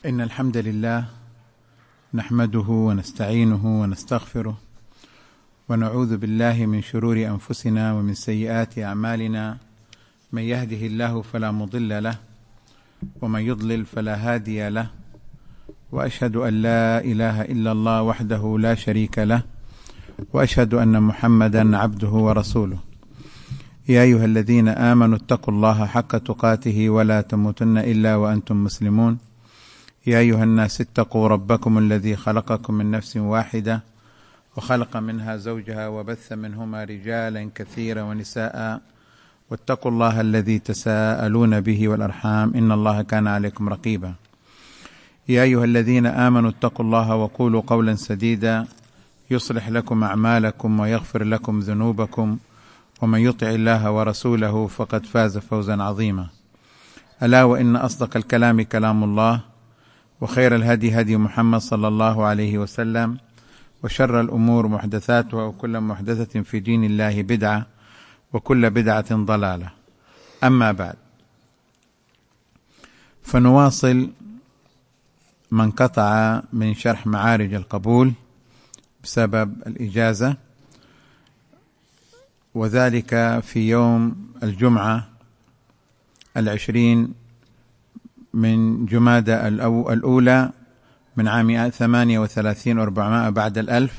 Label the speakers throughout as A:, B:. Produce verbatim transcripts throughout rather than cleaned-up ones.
A: إن الحمد لله نحمده ونستعينه ونستغفره ونعوذ بالله من شرور أنفسنا ومن سيئات أعمالنا، من يهده الله فلا مضل له ومن يضلل فلا هادي له، وأشهد أن لا إله إلا الله وحده لا شريك له، وأشهد أن محمدا عبده ورسوله. يا أيها الذين آمنوا اتقوا الله حق تقاته ولا تموتن إلا وأنتم مسلمون. يا أيها الناس اتقوا ربكم الذي خلقكم من نفس واحدة وخلق منها زوجها وبث منهما رجالا كثيرا ونساء، واتقوا الله الذي تساءلون به والأرحام إن الله كان عليكم رقيبا. يا أيها الذين آمنوا اتقوا الله وقولوا قولا سديدا يصلح لكم أعمالكم ويغفر لكم ذنوبكم، ومن يطع الله ورسوله فقد فاز فوزا عظيما. ألا وإن أصدق الكلام كلام الله، وخير الهدي هدي محمد صلى الله عليه وسلم، وشر الأمور محدثاتها، وكل محدثة في دين الله بدعة، وكل بدعة ضلالة. أما بعد، فنواصل ما انقطع من شرح معارج القبول بسبب الإجازة، وذلك في يوم الجمعة العشرين من جمادى الأولى من عام ثمانية وثلاثين وأربعمائة بعد الألف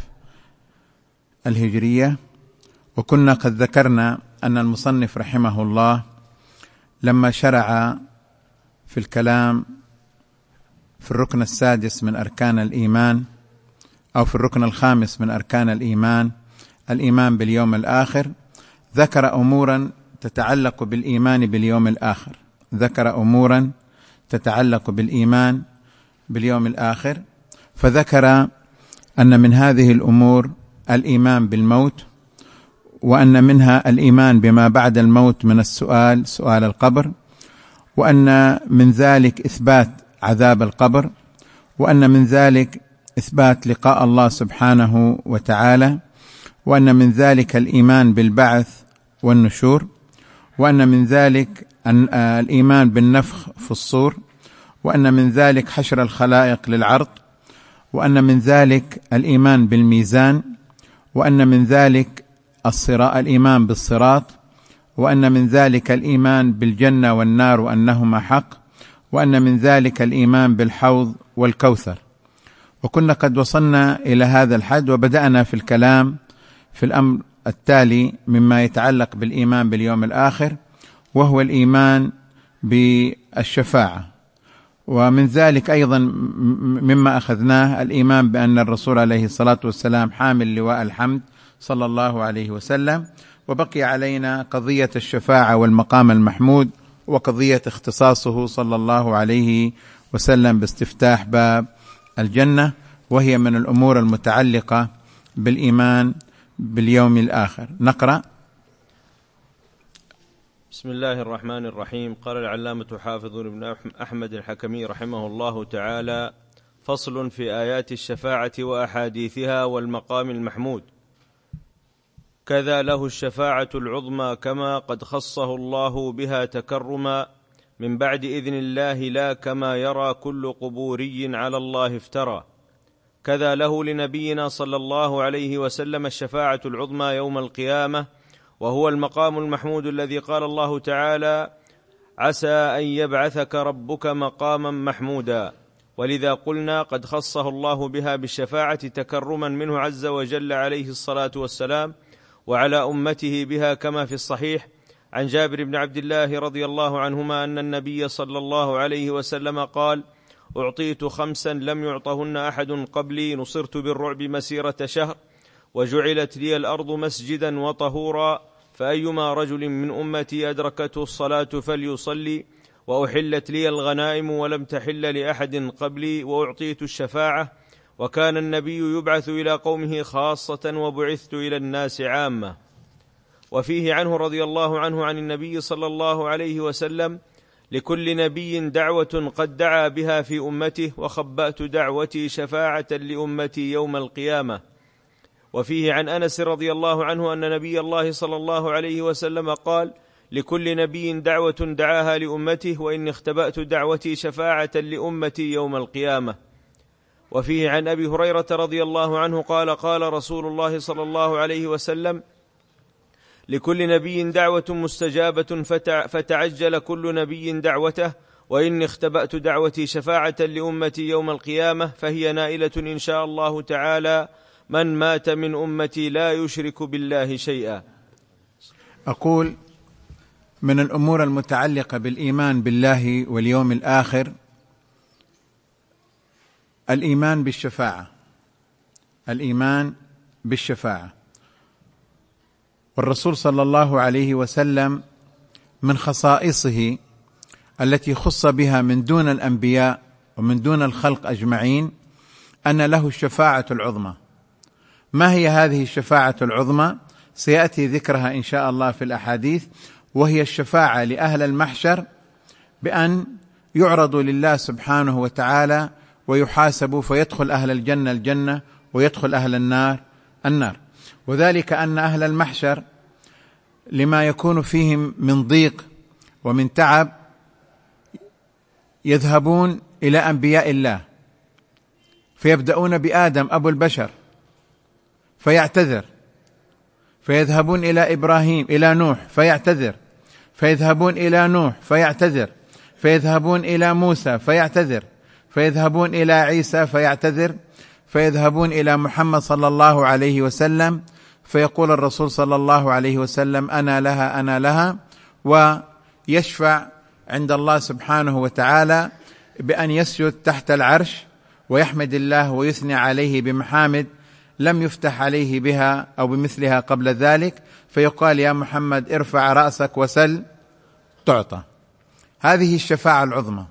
A: الهجرية. وكنا قد ذكرنا أن المصنف رحمه الله لما شرع في الكلام في الركن السادس من أركان الإيمان، أو في الركن الخامس من أركان الإيمان، الإيمان باليوم الآخر، ذكر أمورا تتعلق بالإيمان باليوم الآخر ذكر أمورا تتعلق بالإيمان باليوم الآخر فذكر أن من هذه الأمور الإيمان بالموت، وأن منها الإيمان بما بعد الموت من السؤال، سؤال القبر، وأن من ذلك إثبات عذاب القبر، وأن من ذلك إثبات لقاء الله سبحانه وتعالى، وأن من ذلك الإيمان بالبعث والنشور، وأن من ذلك الإيمان بالنفخ في الصور، وأن من ذلك حشر الخلائق للعرض، وأن من ذلك الإيمان بالميزان، وأن من ذلك الصراط، الإيمان بالصراط، وأن من ذلك الإيمان بالجنة والنار وأنهما حق، وأن من ذلك الإيمان بالحوض والكوثر. وكنا قد وصلنا إلى هذا الحد، وبدأنا في الكلام في الأمر التالي مما يتعلق بالإيمان باليوم الآخر، وهو الإيمان بالشفاعة. ومن ذلك أيضا مما أخذناه الإيمان بأن الرسول عليه الصلاة والسلام حامل لواء الحمد صلى الله عليه وسلم. وبقي علينا قضية الشفاعة والمقام المحمود، وقضية اختصاصه صلى الله عليه وسلم باستفتاح باب الجنة، وهي من الأمور المتعلقة بالإيمان باليوم الآخر. نقرأ.
B: بسم الله الرحمن الرحيم. قال العلامة حافظ بن أحمد الحكمي رحمه الله تعالى: فصل في آيات الشفاعة وأحاديثها والمقام المحمود. كذا له الشفاعة العظمى، كما قد خصه الله بها تكرما، من بعد إذن الله لا كما يرى كل قبوري على الله افترى. كذا له لنبينا صلى الله عليه وسلم الشفاعة العظمى يوم القيامة، وهو المقام المحمود الذي قال الله تعالى: عسى أن يبعثك ربك مقاما محمودا. ولذا قلنا قد خصه الله بها بالشفاعة تكرما منه عز وجل عليه الصلاة والسلام وعلى أمته بها، كما في الصحيح عن جابر بن عبد الله رضي الله عنهما أن النبي صلى الله عليه وسلم قال: أعطيت خمسا لم يعطهن أحد قبلي، نصرت بالرعب مسيرة شهر، وجعلت لي الأرض مسجدا وطهورا، فأيما رجل من أمتي أدركته الصلاة فليصلي، وأحلت لي الغنائم ولم تحل لأحد قبلي، وأعطيت الشفاعة، وكان النبي يبعث إلى قومه خاصة، وبعثت إلى الناس عامة. وفيه عنه رضي الله عنه عن النبي صلى الله عليه وسلم: لكل نبي دعوة قد دعا بها في أمته، وخبأت دعوتي شفاعة لأمتي يوم القيامة. وفيه عن أنس رضي الله عنه أن نبي الله صلى الله عليه وسلم قال: لكل نبي دعوة دعاها لأمته، وإني اختبأت دعوتي شفاعة لأمتي يوم القيامة. وفيه عن أبي هريرة رضي الله عنه قال قال رسول الله صلى الله عليه وسلم: لكل نبي دعوة مستجابة فتعجل كل نبي دعوته، وإني اختبأت دعوتي شفاعة لأمتي يوم القيامة، فهي نائلة إن شاء الله تعالى من مات من أمتي لا يشرك بالله شيئا.
A: أقول من الأمور المتعلقة بالإيمان بالله واليوم الآخر الإيمان بالشفاعة، الإيمان بالشفاعة. والرسول صلى الله عليه وسلم من خصائصه التي خص بها من دون الأنبياء ومن دون الخلق أجمعين أن له الشفاعة العظمى. ما هي هذه الشفاعة العظمى؟ سيأتي ذكرها إن شاء الله في الأحاديث، وهي الشفاعة لأهل المحشر بأن يعرضوا لله سبحانه وتعالى ويحاسبوا، فيدخل أهل الجنة الجنة ويدخل أهل النار النار. وذلك أن أهل المحشر لما يكون فيهم من ضيق ومن تعب يذهبون إلى أنبياء الله، فيبدأون بآدم أبو البشر فيعتذر، فيذهبون إلى إبراهيم إلى نوح فيعتذر، فيذهبون إلى نوح فيعتذر، فيذهبون إلى موسى فيعتذر، فيذهبون إلى عيسى فيعتذر، فيذهبون إلى محمد صلى الله عليه وسلم، فيقول الرسول صلى الله عليه وسلم: أنا لها أنا لها، ويشفع عند الله سبحانه وتعالى بأن يسجد تحت العرش ويحمد الله ويثني عليه بمحامد لم يفتح عليه بها أو بمثلها قبل ذلك، فيقال: يا محمد ارفع رأسك وسل تعطى. هذه الشفاعة العظمى.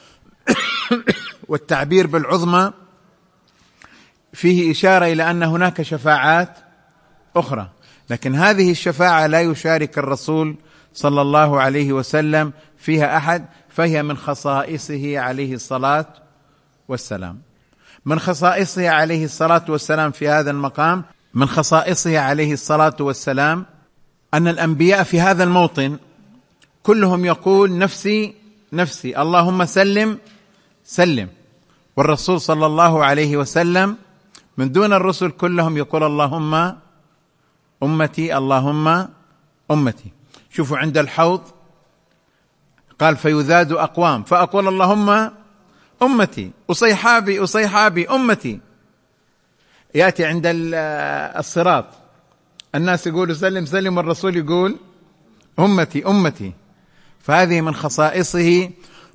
A: والتعبير بالعظمى فيه إشارة إلى أن هناك شفاعات أخرى، لكن هذه الشفاعة لا يشارك الرسول صلى الله عليه وسلم فيها أحد، فهي من خصائصه عليه الصلاة والسلام. من خصائصه عليه الصلاة والسلام في هذا المقام، من خصائصه عليه الصلاة والسلام أن الأنبياء في هذا الموطن كلهم يقول: نفسي نفسي، اللهم سلم سلم. والرسول صلى الله عليه وسلم من دون الرسل كلهم يقول: اللهم أمتي اللهم أمتي. شوفوا عند الحوض قال: فيذاد أقوام، فأقول: اللهم أمتي، أصيحابي أصيحابي أمتي. يأتي عند الصراط الناس يقولوا سلم سلم، والرسول يقول أمتي أمتي. فهذه من خصائصه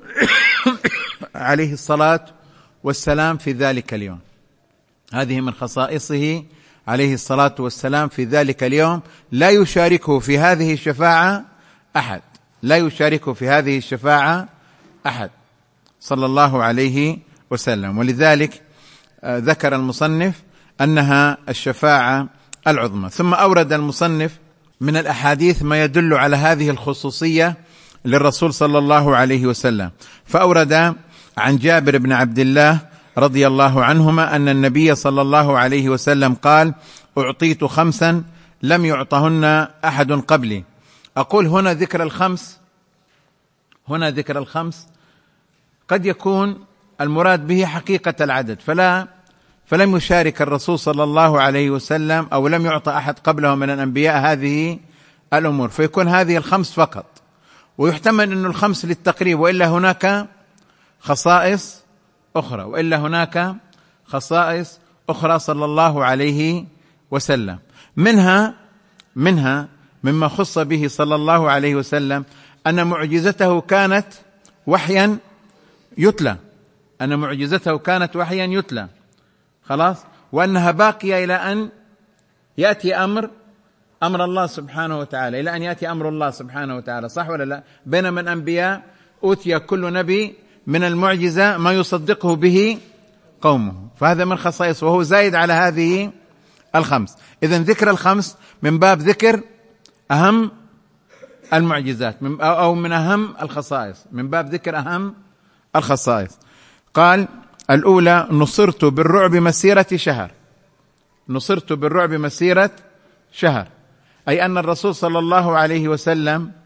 A: عليه الصلاة والسلام في ذلك اليوم، هذه من خصائصه عليه الصلاة والسلام في ذلك اليوم، لا يشاركه في هذه الشفاعة أحد، لا يشاركه في هذه الشفاعة أحد صلى الله عليه وسلم. ولذلك ذكر المصنف أنها الشفاعة العظمى. ثم أورد المصنف من الأحاديث ما يدل على هذه الخصوصية للرسول صلى الله عليه وسلم، فأورد عن جابر بن عبد الله رضي الله عنهما أن النبي صلى الله عليه وسلم قال: أعطيت خمسا لم يعطهن أحد قبلي. أقول هنا ذكر الخمس، هنا ذكر الخمس قد يكون المراد به حقيقة العدد، فلا فلم يشارك الرسول صلى الله عليه وسلم أو لم يعطى أحد قبله من الأنبياء هذه الأمور، فيكون هذه الخمس فقط. ويحتمل أن الخمس للتقريب، وإلا هناك خصائص أخرى، وإلا هناك خصائص أخرى صلى الله عليه وسلم. منها منها مما خص به صلى الله عليه وسلم أن معجزته كانت وحيا يتلى، أن معجزته كانت وحيا يتلى خلاص، وأنها باقية إلى أن يأتي أمر أمر الله سبحانه وتعالى، إلى أن يأتي أمر الله سبحانه وتعالى، صح ولا لا؟ بينما الأنبياء أوتي كل نبي من المعجزة ما يصدقه به قومه، فهذا من خصائصه، وهو زايد على هذه الخمس. إذن ذكر الخمس من باب ذكر أهم المعجزات من أو من أهم الخصائص، من باب ذكر أهم الخصائص. قال: الأولى: نصرت بالرعب مسيرة شهر. نصرت بالرعب مسيرة شهر، أي أن الرسول صلى الله عليه وسلم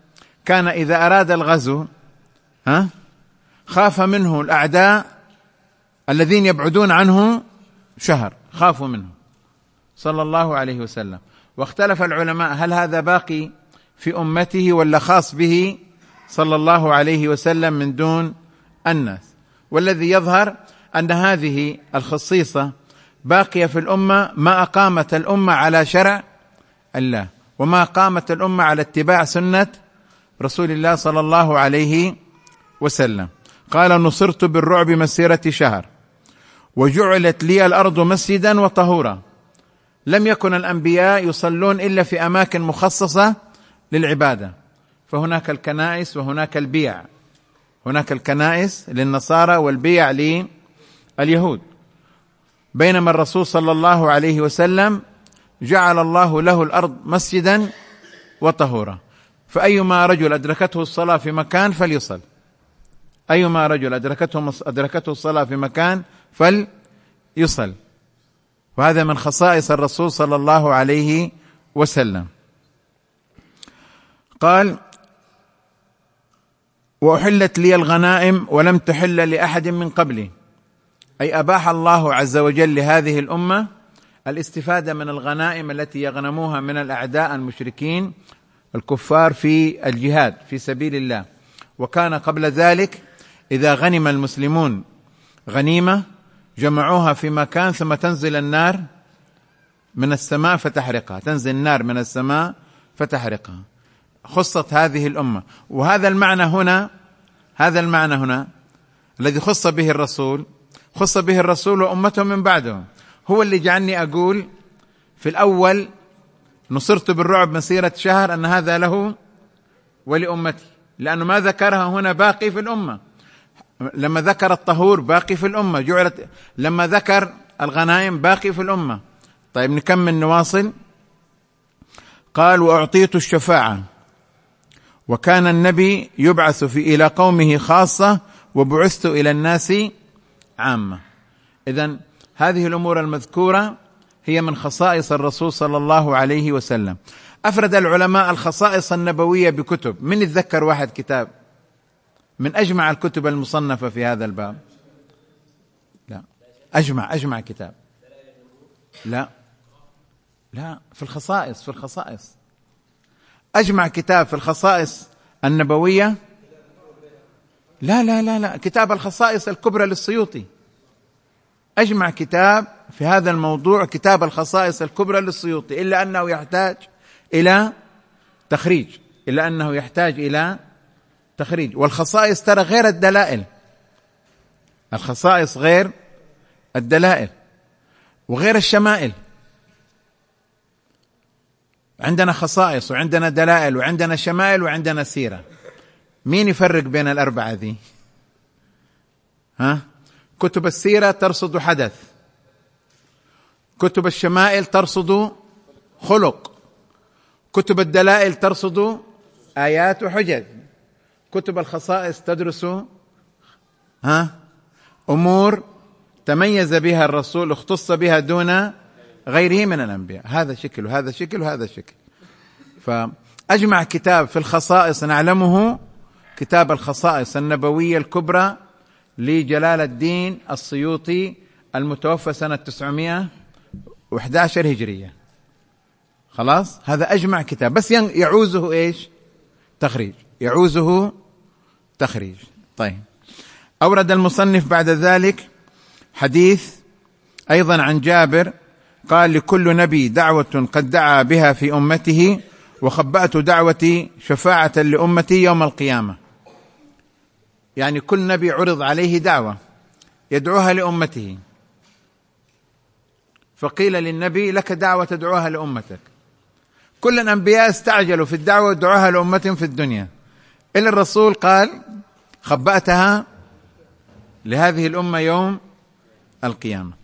A: كان إذا أراد الغزو ها خاف منه الأعداء الذين يبعدون عنه شهر، خافوا منه صلى الله عليه وسلم. واختلف العلماء هل هذا باقي في أمته ولا خاص به صلى الله عليه وسلم من دون الناس. والذي يظهر أن هذه الخصيصة باقية في الأمة ما أقامت الأمة على شرع الله، وما قامت الأمة على اتباع سنة رسول الله صلى الله عليه وسلم. قال: نصرت بالرعب مسيرة شهر وجعلت لي الأرض مسجدا وطهورا. لم يكن الأنبياء يصلون إلا في أماكن مخصصة للعبادة، فهناك الكنائس وهناك البيع، هناك الكنائس للنصارى والبيع لليهود، بينما الرسول صلى الله عليه وسلم جعل الله له الأرض مسجدا وطهورا. فأيما رجل أدركته الصلاة في مكان فليصل، أيما رجل أدركته أدركته الصلاة في مكان فليصل. وهذا من خصائص الرسول صلى الله عليه وسلم. قال: وأحلت لي الغنائم ولم تحل لأحد من قبلي، أي أباح الله عز وجل لهذه الأمة الاستفادة من الغنائم التي يغنموها من الأعداء المشركين الكفار في الجهاد في سبيل الله. وكان قبل ذلك إذا غنم المسلمون غنيمة جمعوها في مكان ثم تنزل النار من السماء فتحرقها، تنزل النار من السماء فتحرقها. خصت هذه الأمة. وهذا المعنى هنا، هذا المعنى هنا الذي خص به الرسول، خص به الرسول وأمته من بعده، هو اللي جعلني أقول في الأول نصرت بالرعب مسيرة شهر أن هذا له ولأمتي، لأنه ما ذكرها هنا باقي في الأمة. لما ذكر الطهور باقي في الأمة، جعلت لما ذكر الغنائم باقي في الأمة. طيب نكمل نواصل. قال: وأعطيت الشفاعة، وكان النبي يبعث في إلى قومه خاصة وبعثت إلى الناس عامة. إذن هذه الأمور المذكورة هي من خصائص الرسول صلى الله عليه وسلم. أفرد العلماء الخصائص النبوية بكتب. من يتذكر واحد كتاب من أجمع الكتب المصنفة في هذا الباب؟ لا، أجمع أجمع كتاب. لا لا في الخصائص، في الخصائص أجمع كتاب في الخصائص النبوية. لا لا لا لا كتاب الخصائص الكبرى للسيوطي. أجمع كتاب في هذا الموضوع كتاب الخصائص الكبرى للسيوطي، إلا أنه يحتاج إلى تخريج، إلا أنه يحتاج إلى تخريج. والخصائص ترى غير الدلائل، الخصائص غير الدلائل وغير الشمائل. عندنا خصائص وعندنا دلائل وعندنا شمائل وعندنا سيرة. مين يفرق بين الأربعة ذي؟ ها؟ كتب السيرة ترصد حدث، كتب الشمائل ترصد خلق، كتب الدلائل ترصد آيات وحجج، كتب الخصائص تدرس ها أمور تميز بها الرسول، اختص بها دون غيره من الأنبياء. هذا شكل وهذا شكل وهذا شكل. فأجمع كتاب في الخصائص نعلمه كتاب الخصائص النبوية الكبرى لجلال الدين السيوطي المتوفى سنة تسعمائة وأحد عشر هجرية. خلاص، هذا أجمع كتاب، بس يعوزه إيش؟ تخريج، يعوزه تخريج. طيب، أورد المصنف بعد ذلك حديث أيضا عن جابر قال: لكل نبي دعوة قد دعا بها في أمته، وخبأت دعوتي شفاعة لأمتي يوم القيامة. يعني كل نبي عرض عليه دعوة يدعوها لأمته، فقيل للنبي: لك دعوة تدعوها لأمتك. كل الأنبياء استعجلوا في الدعوة ودعوها لأمتهم في الدنيا، إلا الرسول قال: خبأتها لهذه الأمة يوم القيامة.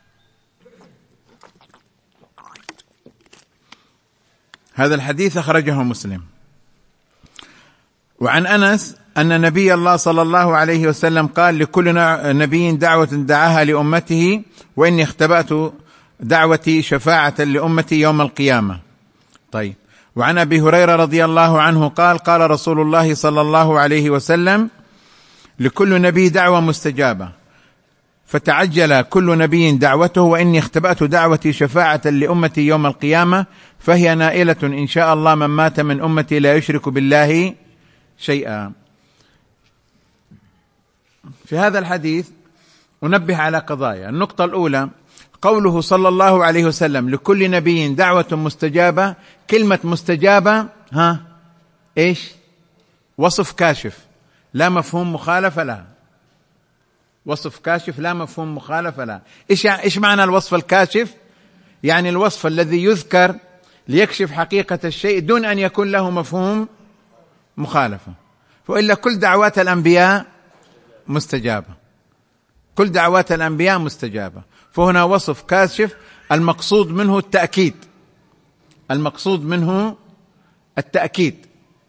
A: هذا الحديث أخرجه مسلم. وعن أنس أن نبي الله صلى الله عليه وسلم قال: لكل نبي دعوة دعاها لأمته، وإني اختبأت دعوتي شفاعة لأمتي يوم القيامة. طيب، وعن أبي هريرة رضي الله عنه قال قال رسول الله صلى الله عليه وسلم: لكل نبي دعوة مستجابة، فتعجل كل نبي دعوته، وإني اختبأت دعوتي شفاعة لأمتي يوم القيامة، فهي نائلة إن شاء الله من مات من أمتي لا يشرك بالله شيئا. في هذا الحديث أنبه على قضايا. النقطة الأولى قوله صلى الله عليه وسلم: لكل نبي دعوة مستجابة. كلمة مستجابة ها إيش؟ وصف كاشف لا مفهوم مخالفة لها. وصف كاشف لا مفهوم مخالفة لها. إيش إيش معنى الوصف الكاشف؟ يعني الوصف الذي يذكر ليكشف حقيقة الشيء دون أن يكون له مفهوم مخالفة. وإلا كل دعوات الأنبياء مستجابة، كل دعوات الأنبياء مستجابة. فهنا وصف كاشف المقصود منه التأكيد، المقصود منه التأكيد.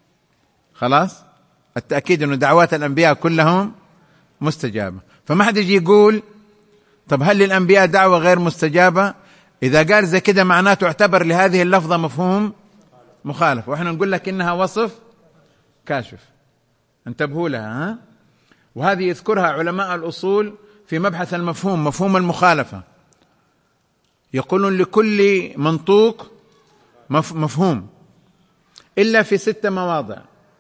A: خلاص، التأكيد أن دعوات الأنبياء كلهم مستجابة. فما حد يجي يقول طب هل للأنبياء دعوة غير مستجابة؟ إذا قال زي كده معناته اعتبر لهذه اللفظة مفهوم مخالف، وإحنا نقول لك إنها وصف كاشف. انتبهوا لها ها؟ وهذه يذكرها علماء الأصول في مبحث المفهوم، مفهوم المخالفة. يقولون لكل منطوق مفهوم إلا في ست مواضع: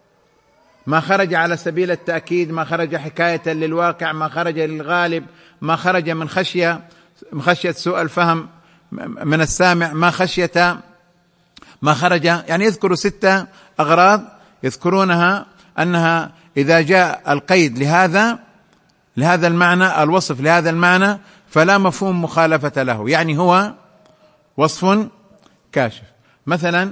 A: ما خرج على سبيل التأكيد، ما خرج حكاية للواقع، ما خرج للغالب، ما خرج من خشية من خشية سوء الفهم من السامع، ما خشية ما خرج، يعني يذكروا ستة أغراض يذكرونها أنها إذا جاء القيد لهذا لهذا المعنى، الوصف لهذا المعنى، فلا مفهوم مخالفة له، يعني هو وصف كاشف. مثلا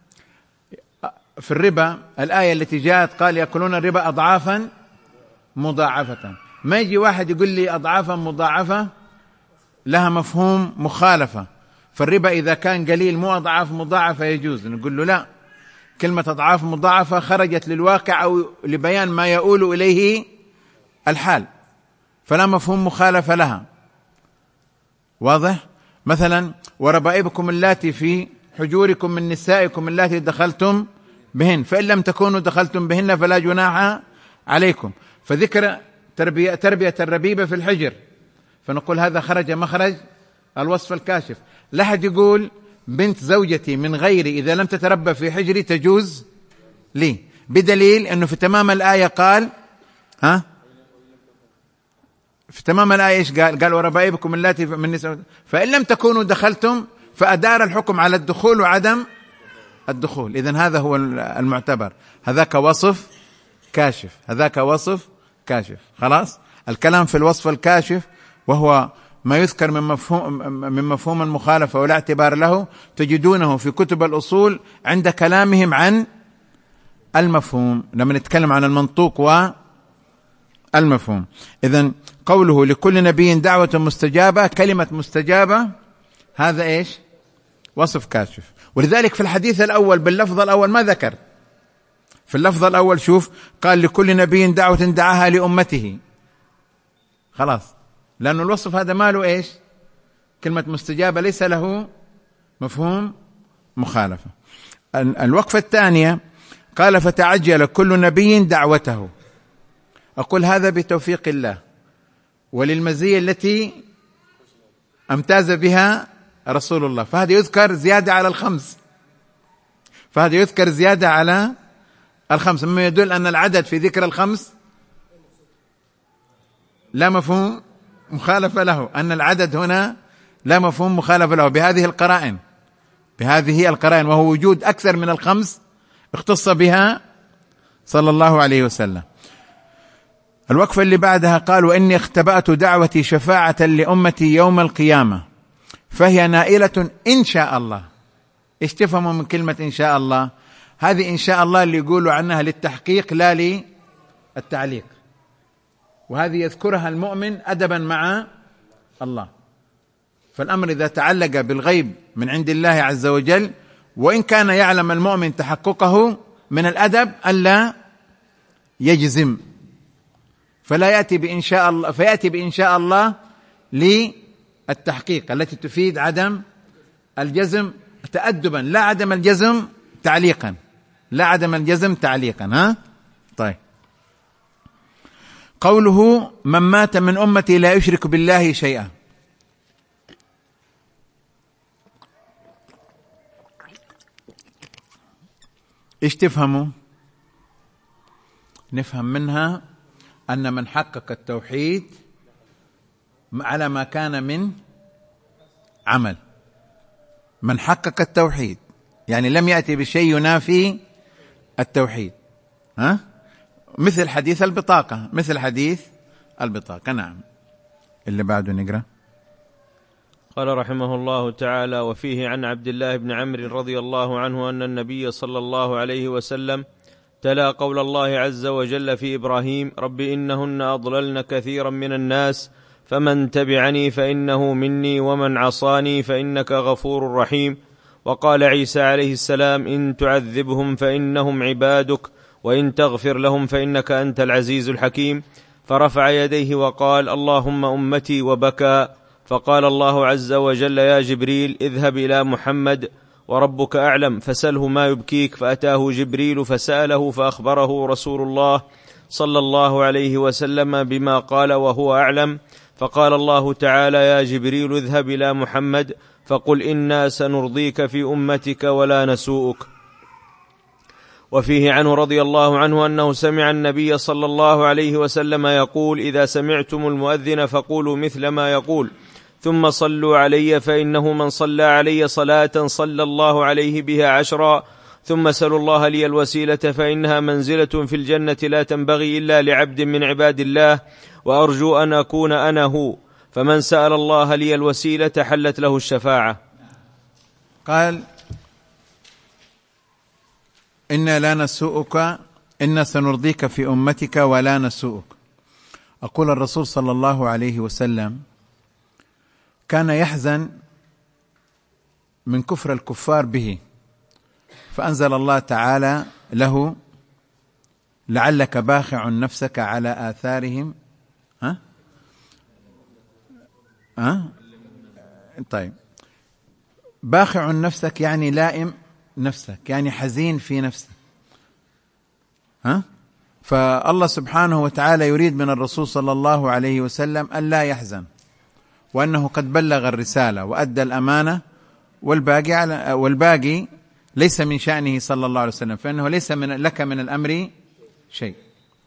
A: في الربا الآية التي جاءت قال يأكلون الربا أضعافا مضاعفة. ما يجي واحد يقول لي أضعافا مضاعفة لها مفهوم مخالفة، فالربا إذا كان قليل مو أضعاف مضاعفة يجوز. نقول له لا، كلمة أضعاف مضاعفة خرجت للواقع أو لبيان ما يؤول إليه الحال، فلا مفهوم مخالفة لها. واضح؟ مثلا وربائبكم اللاتي في حجوركم من نسائكم اللاتي دخلتم بهن، فإن لم تكونوا دخلتم بهن فلا جناح عليكم. فذكر تربية, تربية الربيبة في الحجر، فنقول هذا خرج مخرج الوصف الكاشف. لا أحد يقول بنت زوجتي من غيري إذا لم تتربى في حجري تجوز لي، بدليل أنه في تمام الآية قال ها في تمام الآية إيش قال؟ قال وربائبكم اللاتي من نساء، فإن لم تكونوا دخلتم، فأدار الحكم على الدخول وعدم الدخول. إذن هذا هو المعتبر، هذاك وصف كاشف، هذاك وصف كاشف. خلاص، الكلام في الوصف الكاشف وهو ما يذكر من مفهوم من مفهوم المخالفة ولا اعتبار له، تجدونه في كتب الأصول عند كلامهم عن المفهوم، لما نتكلم عن المنطوق والمفهوم. إذن قوله لكل نبي دعوة مستجابة، كلمة مستجابة هذا إيش؟ وصف كاشف. ولذلك في الحديث الأول باللفظ الأول ما ذكر. في اللفظ الأول شوف قال لكل نبي دعوة دعاها لأمته، خلاص، لأن الوصف هذا ما له إيش؟ كلمة مستجابة ليس له مفهوم مخالفة. الوقفة الثانية قال فتعجل كل نبي دعوته. أقول هذا بتوفيق الله وللمزية التي امتاز بها رسول الله، فهذا يذكر زيادة على الخمس، فهذا يذكر زيادة على الخمس، مما يدل أن العدد في ذكر الخمس لا مفهوم مخالفة له، أن العدد هنا لا مفهوم مخالفة له بهذه القرائن، بهذه القرائن، وهو وجود أكثر من الخمس اختص بها صلى الله عليه وسلم. الوقفة اللي بعدها قال وإني اختبأت دعوتي شفاعة لأمتي يوم القيامة فهي نائلة إن شاء الله. إيش تفهموا من كلمة إن شاء الله؟ هذه إن شاء الله اللي يقولوا عنها للتحقيق لا للتعليق، وهذه يذكرها المؤمن أدبا مع الله. فالأمر إذا تعلق بالغيب من عند الله عز وجل، وإن كان يعلم المؤمن تحققه، من الأدب ألا يجزم، فلا يأتي بإن شاء الله، فيأتي بإن شاء الله للتحقيق التي تفيد عدم الجزم تأدبا، لا عدم الجزم تعليقا، لا عدم الجزم تعليقا. ها طيب، قوله من مات من أمتي لا يشرك بالله شيئا، إيش تفهموا؟ نفهم منها أن من حقق التوحيد على ما كان من عمل، من حقق التوحيد يعني لم يأتي بشيء ينافي التوحيد. ها؟ مثل حديث البطاقة، مثل حديث البطاقة. نعم. اللي بعده نقرأ.
B: قال رحمه الله تعالى: وفيه عن عبد الله بن عمرو رضي الله عنه أن النبي صلى الله عليه وسلم تلا قول الله عز وجل في إبراهيم: رب إنهن أضللن كثيرا من الناس فمن تبعني فإنه مني ومن عصاني فإنك غفور رحيم. وقال عيسى عليه السلام: إن تعذبهم فإنهم عبادك وإن تغفر لهم فإنك أنت العزيز الحكيم. فرفع يديه وقال: اللهم أمتي، وبكى. فقال الله عز وجل: يا جبريل اذهب إلى محمد وربك أعلم فسله ما يبكيك. فأتاه جبريل فسأله فأخبره رسول الله صلى الله عليه وسلم بما قال وهو أعلم. فقال الله تعالى: يا جبريل اذهب إلى محمد فقل إنا سنرضيك في أمتك ولا نسوءك. وفيه عنه رضي الله عنه أنه سمع النبي صلى الله عليه وسلم يقول: إذا سمعتم المؤذن فقولوا مثل ما يقول ثم صلوا علي، فإنه من صلى علي صلاة صلى الله عليه بها عشرا. ثم سلوا الله لي الوسيلة فإنها منزلة في الجنة لا تنبغي إلا لعبد من عباد الله، وأرجو أن أكون أنا هو. فمن سأل الله لي الوسيلة حلت له الشفاعة.
A: قال: إنا لا نسوءك، إنا سنرضيك في أمتك ولا نسوءك. أقول الرسول صلى الله عليه وسلم كان يحزن من كفر الكفار به، فأنزل الله تعالى له: لعلك باخع نفسك على آثارهم. ها؟ ها؟ طيب، باخع نفسك يعني لائم نفسك، يعني حزين في نفسك. ها؟ فالله سبحانه وتعالى يريد من الرسول صلى الله عليه وسلم أن لا يحزن، وأنه قد بلغ الرسالة وأدى الأمانة، والباقي على والباقي ليس من شأنه صلى الله عليه وسلم، فإنه ليس من لك من الأمر شيء.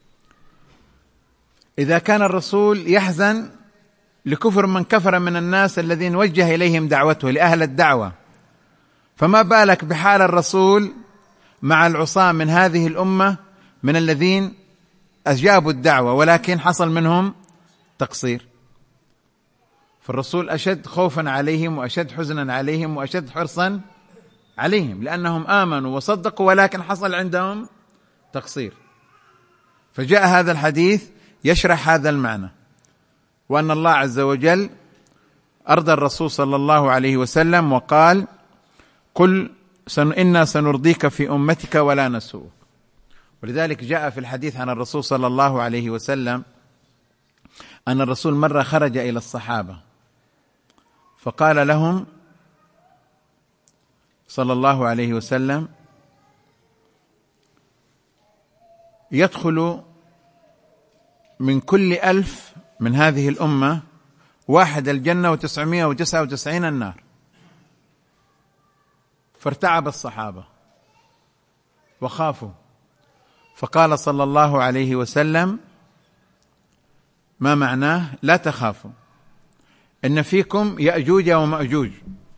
A: إذا كان الرسول يحزن لكفر من كفر من الناس الذين وجه إليهم دعوته، لأهل الدعوة، فما بالك بحال الرسول مع العصاة من هذه الأمة من الذين أجابوا الدعوة ولكن حصل منهم تقصير. فالرسول أشد خوفا عليهم وأشد حزنا عليهم وأشد حرصا عليهم، لأنهم آمنوا وصدقوا ولكن حصل عندهم تقصير. فجاء هذا الحديث يشرح هذا المعنى، وأن الله عز وجل أرضى الرسول صلى الله عليه وسلم وقال: قل إنا سنرضيك في أمتك ولا نسوءك. ولذلك جاء في الحديث عن الرسول صلى الله عليه وسلم أن الرسول مرة خرج إلى الصحابة فقال لهم صلى الله عليه وسلم: يدخل من كل ألف من هذه الأمة واحد الجنة وتسعمائة وتسعة وتسعين النار. فارتعب الصحابة وخافوا، فقال صلى الله عليه وسلم: ما معناه؟ لا تخافوا، إن فيكم يأجوج ومأجوج،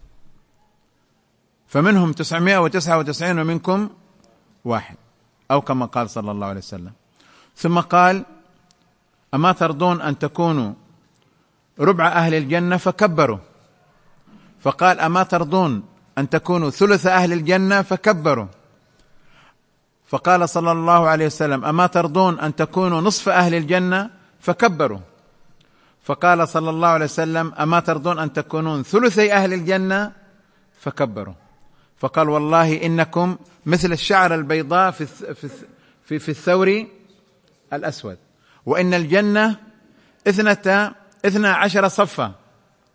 A: فمنهم تسعمائة وتسعة وتسعين ومنكم واحد، أو كما قال صلى الله عليه وسلم. ثم قال: أما ترضون أن تكونوا ربع أهل الجنة؟ فكبروا. فقال: أما ترضون أن تكونوا ثلث أهل الجنة؟ فكبروا. فقال صلى الله عليه وسلم: أما ترضون أن تكونوا نصف أهل الجنة؟ فكبروا. فقال صلى الله عليه وسلم: أما ترضون أن تكونون ثلثي أهل الجنة؟ فكبروا. فقال: والله إنكم مثل الشعر البيضاء في في في الثور الأسود، وإن الجنة اثنتا اثنا عشر صفا،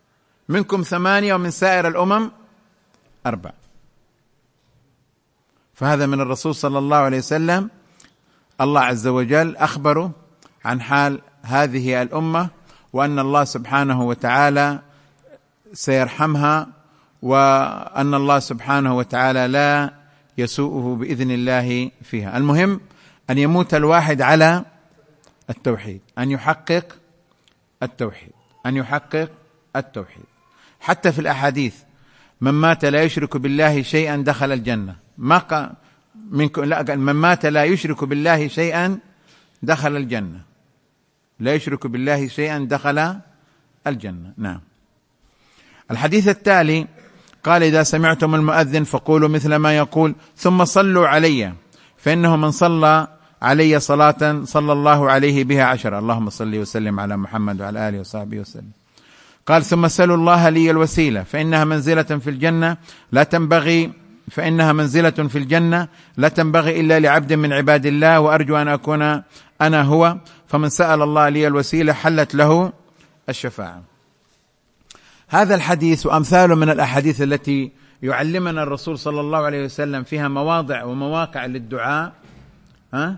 A: منكم ثمانية ومن سائر الأمم أربع. فهذا من الرسول صلى الله عليه وسلم. الله عز وجل أخبره عن حال هذه الأمة، وأن الله سبحانه وتعالى سيرحمها، وأن الله سبحانه وتعالى لا يسوءه بإذن الله فيها. المهم أن يموت الواحد على التوحيد، أن يحقق التوحيد، أن يحقق التوحيد. حتى في الأحاديث من مات لا يشرك بالله شيئا دخل الجنة، ما قال منكم لا، من مات لا يشرك بالله شيئا دخل الجنة، لا يشرك بالله شيئا دخل الجنة. نعم. الحديث التالي قال: إذا سمعتم المؤذن فقولوا مثل ما يقول ثم صلوا علي، فإنه من صلى علي صلاة صلى الله عليه بها عشرة. اللهم صل وسلم على محمد وعلى آله وصحبه وسلم. قال: ثم سلوا الله لي الوسيلة فإنها منزلة في الجنة لا تنبغي فإنها منزلة في الجنة لا تنبغي إلا لعبد من عباد الله، وأرجو أن أكون أنا هو، فمن سأل الله لي الوسيلة حلت له الشفاعة. هذا الحديث وأمثاله من الأحاديث التي يعلمنا الرسول صلى الله عليه وسلم فيها مواضع ومواقع للدعاء، ها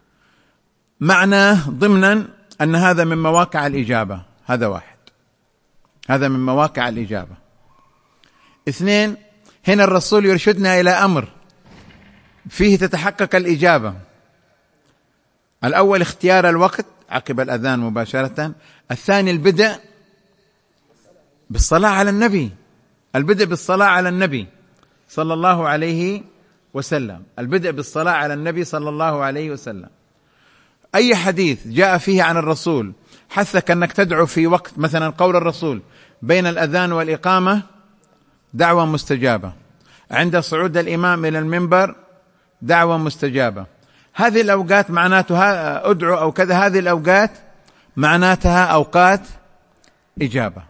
A: معناه ضمنا أن هذا من مواقع الإجابة. هذا واحد، هذا من مواقع الإجابة. اثنين، هنا الرسول يرشدنا إلى أمر فيه تتحقق الإجابة. الأول اختيار الوقت عقب الأذان مباشرة. الثاني البدء بالصلاة على النبي، البدء بالصلاة على النبي صلى الله عليه وسلم، البدء بالصلاة على النبي صلى الله عليه وسلم. أي حديث جاء فيه عن الرسول حثك أنك تدعو في وقت، مثلا قول الرسول بين الأذان والإقامة دعوة مستجابة، عند صعود الإمام إلى المنبر دعوة مستجابة. هذه الأوقات معناتها أدعو أو كذا، هذه الأوقات معناتها أوقات إجابة،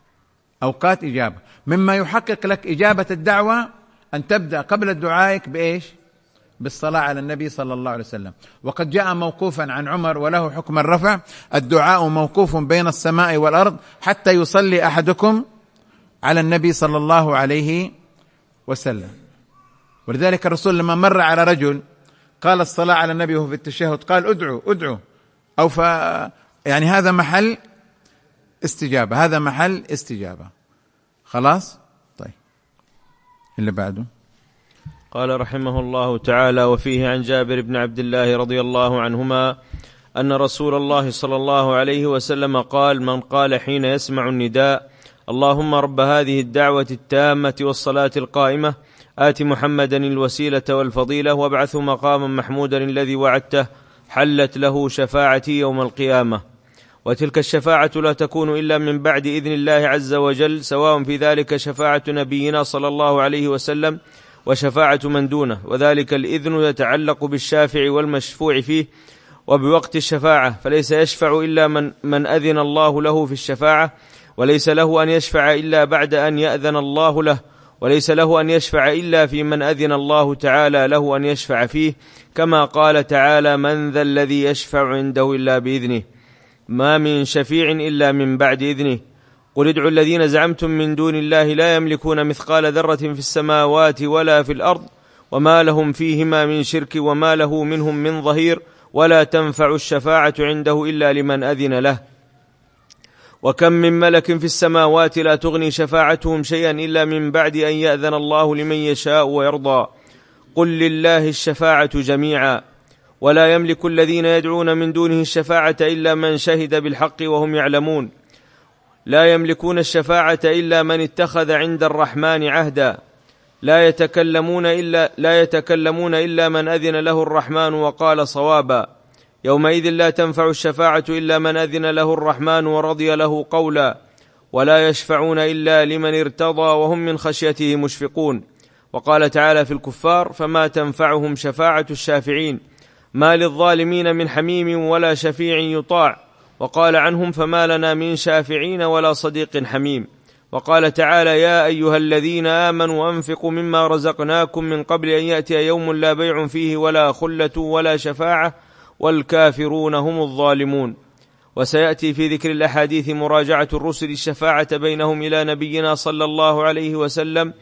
A: أوقات إجابة. مما يحقق لك إجابة الدعوة أن تبدأ قبل دعائك بإيش؟ بالصلاة على النبي صلى الله عليه وسلم. وقد جاء موقوفا عن عمر وله حكم الرفع: الدعاء موقوف بين السماء والأرض حتى يصلي أحدكم على النبي صلى الله عليه وسلم. ولذلك الرسول لما مر على رجل قال الصلاة على النبي وهو في التشهد قال: ادعو ادعو أو ف يعني هذا محل استجابة، هذا محل استجابة. خلاص؟ طيب اللي بعده.
B: قال رحمه الله تعالى: وفيه عن جابر بن عبد الله رضي الله عنهما أن رسول الله صلى الله عليه وسلم قال: من قال حين يسمع النداء: اللهم رب هذه الدعوة التامة والصلاة القائمة آت محمدا الوسيلة والفضيلة وابعثه مقاما محمودا الذي وعدته، حلت له شفاعتي يوم القيامة. وتلك الشفاعة لا تكون إلا من بعد إذن الله عز وجل، سواء في ذلك شفاعة نبينا صلى الله عليه وسلم وشفاعة من دونه، وذلك الإذن يتعلق بالشافع والمشفوع فيه وبوقت الشفاعة، فليس يشفع إلا من, من أذن الله له في الشفاعة، وليس له أن يشفع إلا بعد أن يأذن الله له، وليس له أن يشفع إلا في من أذن الله تعالى له أن يشفع فيه، كما قال تعالى: من ذا الذي يشفع عنده إلا بإذنه، ما من شفيع إلا من بعد إذنه. قل ادعوا الذين زعمتم من دون الله لا يملكون مثقال ذرة في السماوات ولا في الأرض وما لهم فيهما من شرك وما له منهم من ظهير، ولا تنفع الشفاعة عنده إلا لمن أذن له. وكم من ملك في السماوات لا تغني شفاعتهم شيئا إلا من بعد أن يأذن الله لمن يشاء ويرضى. قل لله الشفاعة جميعا ولا يملك الذين يدعون من دونه الشفاعة إلا من شهد بالحق وهم يعلمون. لا يملكون الشفاعة إلا من اتخذ عند الرحمن عهدا. لا يتكلمون إلا, لا يتكلمون إلا من أذن له الرحمن وقال صوابا. يومئذ لا تنفع الشفاعة إلا من أذن له الرحمن ورضي له قولا. ولا يشفعون إلا لمن ارتضى وهم من خشيته مشفقون. وقال تعالى في الكفار: فما تنفعهم شفاعة الشافعين ما للظالمين من حميم ولا شفيع يطاع. وقال عنهم: فما لنا من شافعين ولا صديق حميم. وقال تعالى: يا أيها الذين آمنوا أنفقوا مما رزقناكم من قبل أن يأتي يوم لا بيع فيه ولا خلة ولا شفاعة والكافرون هم الظالمون. وسيأتي في ذكر الأحاديث مراجعة الرسل الشفاعة بينهم إلى نبينا صلى الله عليه وسلم،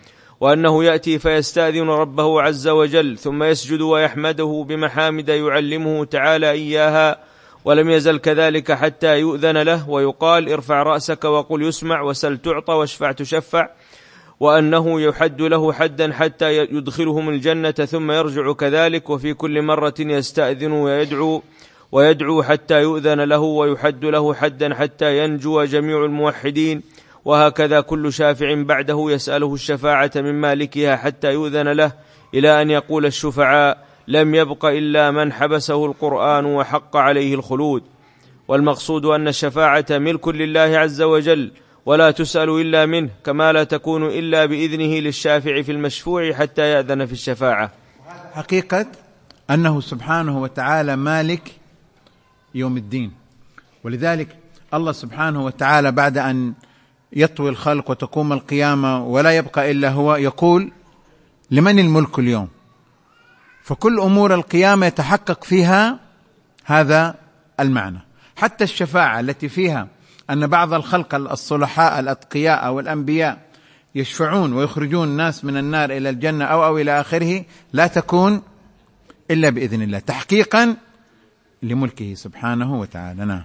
B: وأنه يأتي فيستأذن ربه عز وجل ثم يسجد ويحمده بمحامد يعلمه تعالى إياها، ولم يزل كذلك حتى يؤذن له ويقال ارفع رأسك وقل يسمع وسل تعطى واشفع تشفع، وأنه يحد له حدا حتى يدخلهم الجنة ثم يرجع كذلك، وفي كل مرة يستأذن ويدعو ويدعو حتى يؤذن له ويحد له حدا حتى ينجو جميع الموحدين، وهكذا كل شافع بعده يسأله الشفاعة من مالكها حتى يؤذن له، إلى أن يقول الشفعاء لم يبق إلا من حبسه القرآن وحق عليه الخلود. والمقصود أن الشفاعة ملك لله عز وجل ولا تسأل إلا منه، كما لا تكون إلا بإذنه للشافع في المشفوع حتى يأذن في الشفاعة.
A: حقيقة أنه سبحانه وتعالى مالك يوم الدين، ولذلك الله سبحانه وتعالى بعد أن يطوي الخلق وتقوم القيامة ولا يبقى إلا هو يقول لمن الملك اليوم، فكل أمور القيامة يتحقق فيها هذا المعنى. حتى الشفاعة التي فيها أن بعض الخلق الصلحاء الأتقياء أو الأنبياء يشفعون ويخرجون الناس من النار إلى الجنة أو أو إلى آخره لا تكون إلا بإذن الله تحقيقا لملكه سبحانه وتعالى. نعم.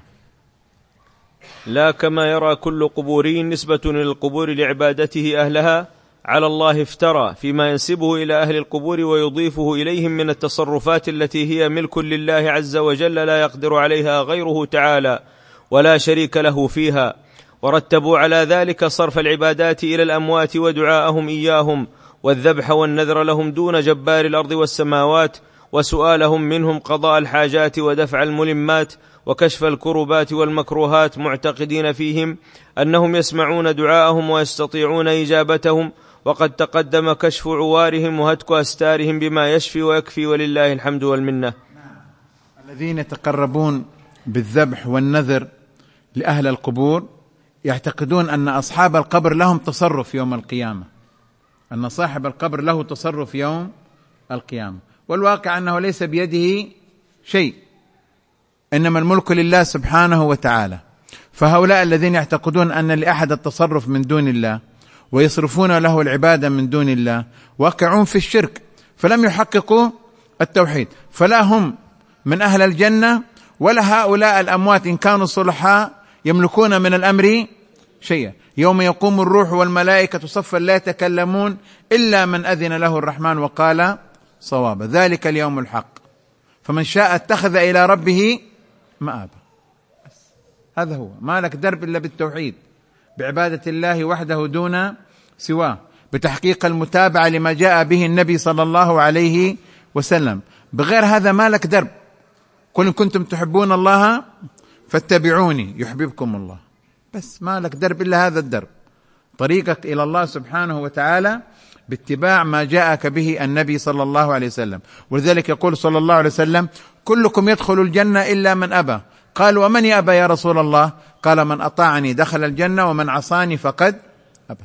B: لا كما يرى كل قبوري نسبة للقبور لعبادته أهلها على الله افترى فيما ينسبه إلى أهل القبور ويضيفه إليهم من التصرفات التي هي ملك لله عز وجل لا يقدر عليها غيره تعالى ولا شريك له فيها، ورتبوا على ذلك صرف العبادات إلى الأموات ودعاءهم إياهم والذبح والنذر لهم دون جبار الأرض والسماوات، وسؤالهم منهم قضاء الحاجات ودفع الملمات وكشف الكربات والمكروهات، معتقدين فيهم أنهم يسمعون دعاءهم ويستطيعون إجابتهم، وقد تقدم كشف عوارهم وهتك أستارهم بما يشفي ويكفي ولله الحمد والمنة.
A: الذين يتقربون بالذبح والنذر لأهل القبور يعتقدون أن أصحاب القبر لهم تصرف يوم القيامة، أن صاحب القبر له تصرف يوم القيامة، والواقع أنه ليس بيده شيء، إنما الملك لله سبحانه وتعالى. فهؤلاء الذين يعتقدون أن لأحد التصرف من دون الله ويصرفون له العبادة من دون الله واقعون في الشرك، فلم يحققوا التوحيد، فلا هم من أهل الجنة ولا هؤلاء الأموات إن كانوا صلحاء يملكون من الأمر شيئا. يوم يقوم الروح والملائكة صفا لا يتكلمون إلا من أذن له الرحمن وقال صوابا، ذلك اليوم الحق، فمن شاء اتخذ إلى ربه مآبا. هذا هو، ما لك درب إلا بالتوحيد، بعبادة الله وحده دون سواه، بتحقيق المتابعة لما جاء به النبي صلى الله عليه وسلم، بغير هذا ما لك درب. قل إن كنتم تحبون الله فاتبعوني يحببكم الله، بس ما لك درب إلا هذا الدرب، طريقك إلى الله سبحانه وتعالى باتباع ما جاءك به النبي صلى الله عليه وسلم. ولذلك يقول صلى الله عليه وسلم كلكم يدخل الجنة إلا من أبى، قال ومن يأبى يا رسول الله؟ قال من أطاعني دخل الجنة ومن عصاني فقد أبى.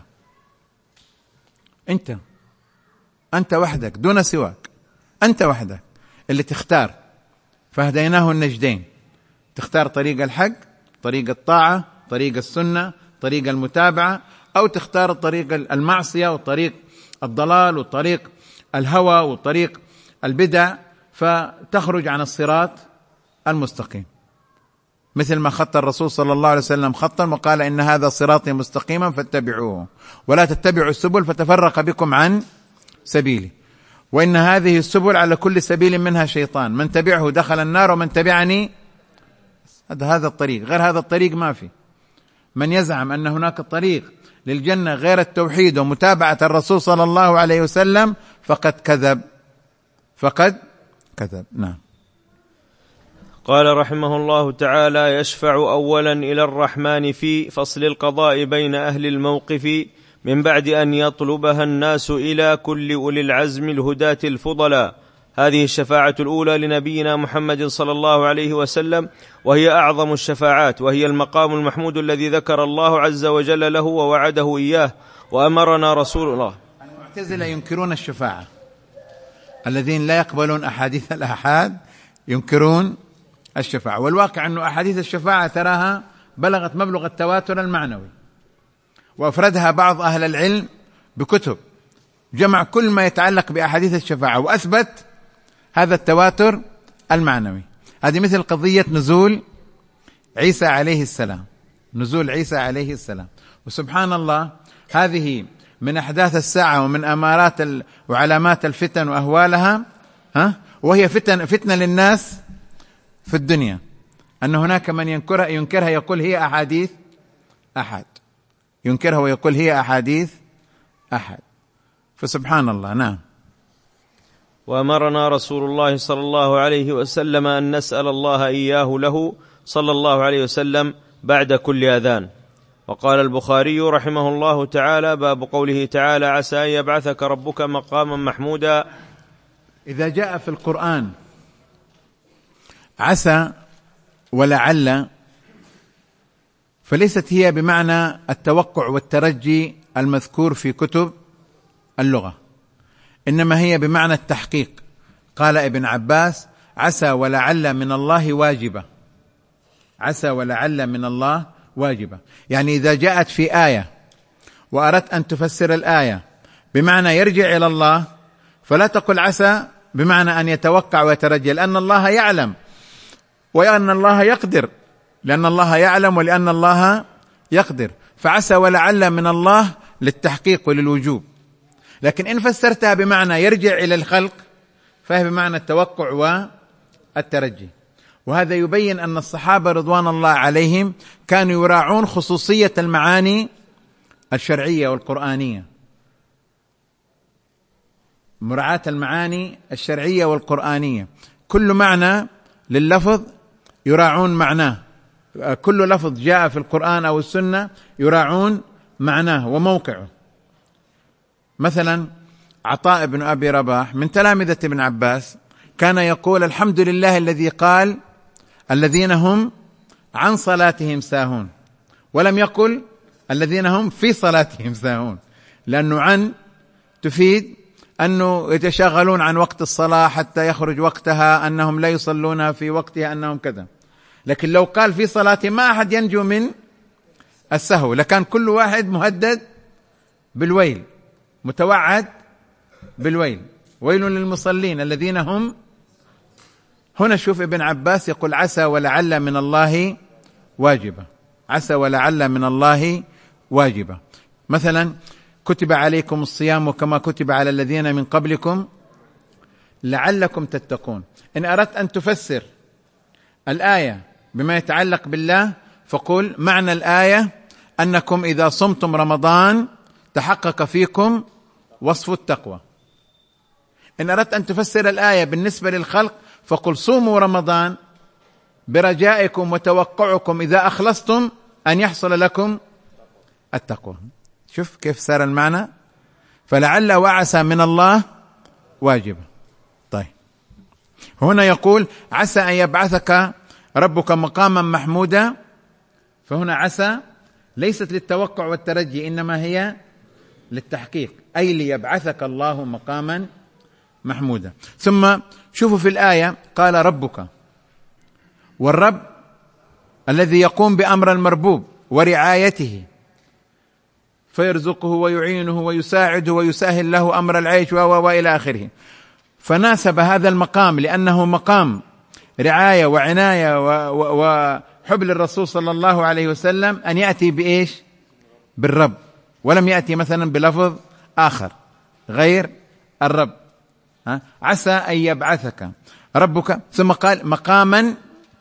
A: أنت أنت وحدك دون سواك، أنت وحدك اللي تختار، فهديناه النجدين، تختار طريق الحق، طريق الطاعة، طريق السنة، طريق المتابعة، أو تختار طريق المعصية وطريق الضلال وطريق الهوى وطريق البدع، فتخرج عن الصراط المستقيم، مثل ما خط الرسول صلى الله عليه وسلم خطا وقال إن هذا صراطي مستقيما فاتبعوه ولا تتبعوا السبل فتفرق بكم عن سبيلي، وإن هذه السبل على كل سبيل منها شيطان، من تبعه دخل النار ومن تبعني هذا هذا الطريق، غير هذا الطريق ما في. من يزعم أن هناك طريق للجنة غير التوحيد ومتابعة الرسول صلى الله عليه وسلم فقد كذب، فقد كذب. نعم.
B: قال رحمه الله تعالى: يشفع أولا إلى الرحمن في فصل القضاء بين أهل الموقف من بعد أن يطلبها الناس إلى كل أولي العزم الهداة الفضلاء. هذه الشفاعة الأولى لنبينا محمد صلى الله عليه وسلم، وهي أعظم الشفاعات، وهي المقام المحمود الذي ذكر الله عز وجل له ووعده إياه وأمرنا رسول الله.
A: المعتزلة ينكرون الشفاعة، الذين لا يقبلون أحاديث الآحاد ينكرون الشفاعة، والواقع أن أحاديث الشفاعة تراها بلغت مبلغ التواتر المعنوي، وأفردها بعض أهل العلم بكتب، جمع كل ما يتعلق بأحاديث الشفاعة وأثبت هذا التواتر المعنوي. هذه مثل قضية نزول عيسى عليه السلام، نزول عيسى عليه السلام. وسبحان الله هذه من أحداث الساعة ومن أمارات وعلامات الفتن وأهوالها، ها وهي فتن فتنة للناس في الدنيا، أن هناك من ينكرها ينكرها يقول هي أحاديث أحد، ينكرها ويقول هي أحاديث أحد. فسبحان الله. نعم.
B: وأمرنا رسول الله صلى الله عليه وسلم أن نسأل الله إياه له صلى الله عليه وسلم بعد كل أذان. وقال البخاري رحمه الله تعالى: باب قوله تعالى: عسى أن يبعثك ربك مقاما محمودا.
A: إذا جاء في القرآن عسى ولعل فليست هي بمعنى التوقع والترجي المذكور في كتب اللغة، إنما هي بمعنى التحقيق. قال ابن عباس: عسى ولعل من الله واجبة، عسى ولعل من الله واجبة. يعني إذا جاءت في آية وأردت أن تفسر الآية بمعنى يرجع إلى الله، فلا تقل عسى بمعنى أن يتوقع ويترجى، لأن الله يعلم وأن الله يقدر، لأن الله يعلم ولأن الله يقدر. فعسى ولعل من الله للتحقيق وللوجوب. لكن إن فسرتها بمعنى يرجع إلى الخلق فهي بمعنى التوقع والترجي. وهذا يبين أن الصحابة رضوان الله عليهم كانوا يراعون خصوصية المعاني الشرعية والقرآنية، مراعاة المعاني الشرعية والقرآنية. كل معنى لللفظ يراعون معناه، كل لفظ جاء في القرآن أو السنة يراعون معناه وموقعه. مثلا عطاء بن أبي رباح من تلامذة ابن عباس كان يقول: الحمد لله الذي قال الذين هم عن صلاتهم ساهون، ولم يقل الذين هم في صلاتهم ساهون، لأنه عن تفيد أنه يتشاغلون عن وقت الصلاة حتى يخرج وقتها، أنهم لا يصلونها في وقتها، أنهم كذا. لكن لو قال في صلاتهم ما أحد ينجو من السهو، لكان كل واحد مهدد بالويل، متوعد بالويل. ويل للمصلين الذين هم. هنا شوف ابن عباس يقول: عسى ولعل من الله واجبة، عسى ولعل من الله واجبة. مثلا كتب عليكم الصيام كما كتب على الذين من قبلكم لعلكم تتقون. إن أردت أن تفسر الآية بما يتعلق بالله فقل معنى الآية أنكم إذا صمتم رمضان تحقق فيكم وصف التقوى. إن أردت أن تفسر الآية بالنسبة للخلق فقل صوموا رمضان برجائكم وتوقعكم إذا أخلصتم أن يحصل لكم التقوى. شوف كيف صار المعنى. فلعل وعسى من الله واجبة. طيب هنا يقول: عسى أن يبعثك ربك مقاما محمودا. فهنا عسى ليست للتوقع والترجي، إنما هي للتحقيق، أي ليبعثك الله مقاما محمودا. ثم شوفوا في الآية قال: ربك، والرب الذي يقوم بأمر المربوب ورعايته فيرزقه ويعينه ويساعده ويسهل له أمر العيش وإلى آخره. فناسب هذا المقام لأنه مقام رعاية وعناية وحب للرسول صلى الله عليه وسلم أن يأتي بإيش؟ بالرب، ولم يأتي مثلا بلفظ آخر غير الرب. ها؟ عسى أن يبعثك ربك. ثم قال مقاما،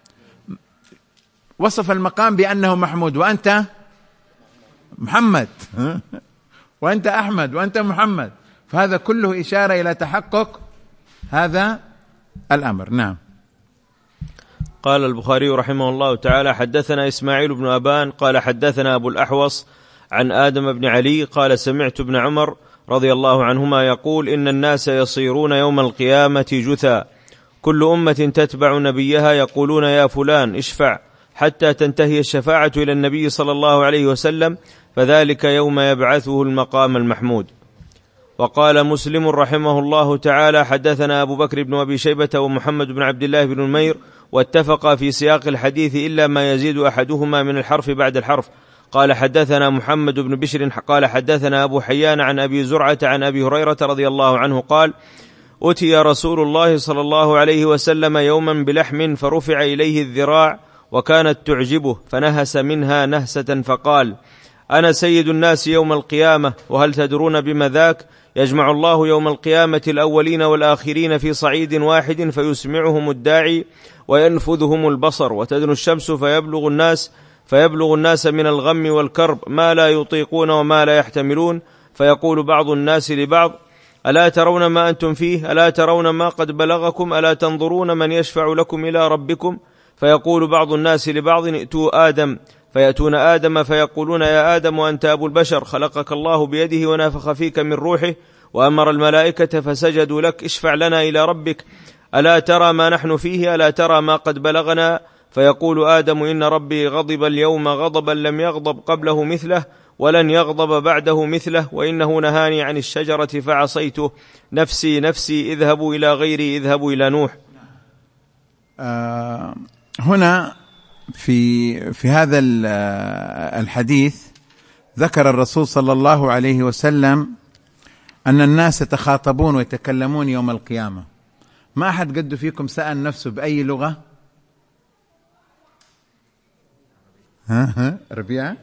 A: وصف المقام بأنه محمود، وأنت محمد وأنت أحمد وأنت محمد، فهذا كله إشارة إلى تحقق هذا الأمر. نعم.
B: قال البخاري رحمه الله تعالى: حدثنا إسماعيل بن أبان قال حدثنا أبو الأحوص عن آدم بن علي قال: سمعت ابن عمر رضي الله عنهما يقول: إن الناس يصيرون يوم القيامة جثى، كل أمة تتبع نبيها يقولون يا فلان اشفع، حتى تنتهي الشفاعة إلى النبي صلى الله عليه وسلم، فذلك يوم يبعثه المقام المحمود. وقال مسلم رحمه الله تعالى: حدثنا أبو بكر بن أبي شيبة ومحمد بن عبد الله بن نمير، واتفقا في سياق الحديث إلا ما يزيد أحدهما من الحرف بعد الحرف. قال حدثنا محمد بن بشر قال حدثنا أبو حيان عن أبي زرعة عن أبي هريرة رضي الله عنه قال: أتي رسول الله صلى الله عليه وسلم يوما بلحم فرفع إليه الذراع وكانت تعجبه فنهس منها نهسة فقال: أنا سيد الناس يوم القيامة، وهل تدرون بما ذاك؟ يجمع الله يوم القيامة الأولين والآخرين في صعيد واحد فيسمعهم الداعي وينفذهم البصر، وتدنو الشمس فيبلغ الناس فيبلغ الناس من الغم والكرب ما لا يطيقون وما لا يحتملون، فيقول بعض الناس لبعض: ألا ترون ما أنتم فيه؟ ألا ترون ما قد بلغكم؟ ألا تنظرون من يشفع لكم إلى ربكم؟ فيقول بعض الناس لبعض: ائتوا آدم، فيأتون آدم فيقولون: يا آدم أنت أبو البشر، خلقك الله بيده ونفخ فيك من روحه وأمر الملائكة فسجدوا لك، اشفع لنا إلى ربك، ألا ترى ما نحن فيه؟ ألا ترى ما قد بلغنا؟ فيقول آدم: إن ربي غضب اليوم غضبا لم يغضب قبله مثله ولن يغضب بعده مثله، وإنه نهاني عن الشجرة فعصيته، نفسي نفسي اذهبوا إلى غيري، اذهبوا إلى نوح.
A: آه هنا في في هذا الحديث ذكر الرسول صلى الله عليه وسلم أن الناس يتخاطبون ويتكلمون يوم القيامة. ما أحد قد فيكم سأل نفسه بأي لغة؟ ها ها ربيعة؟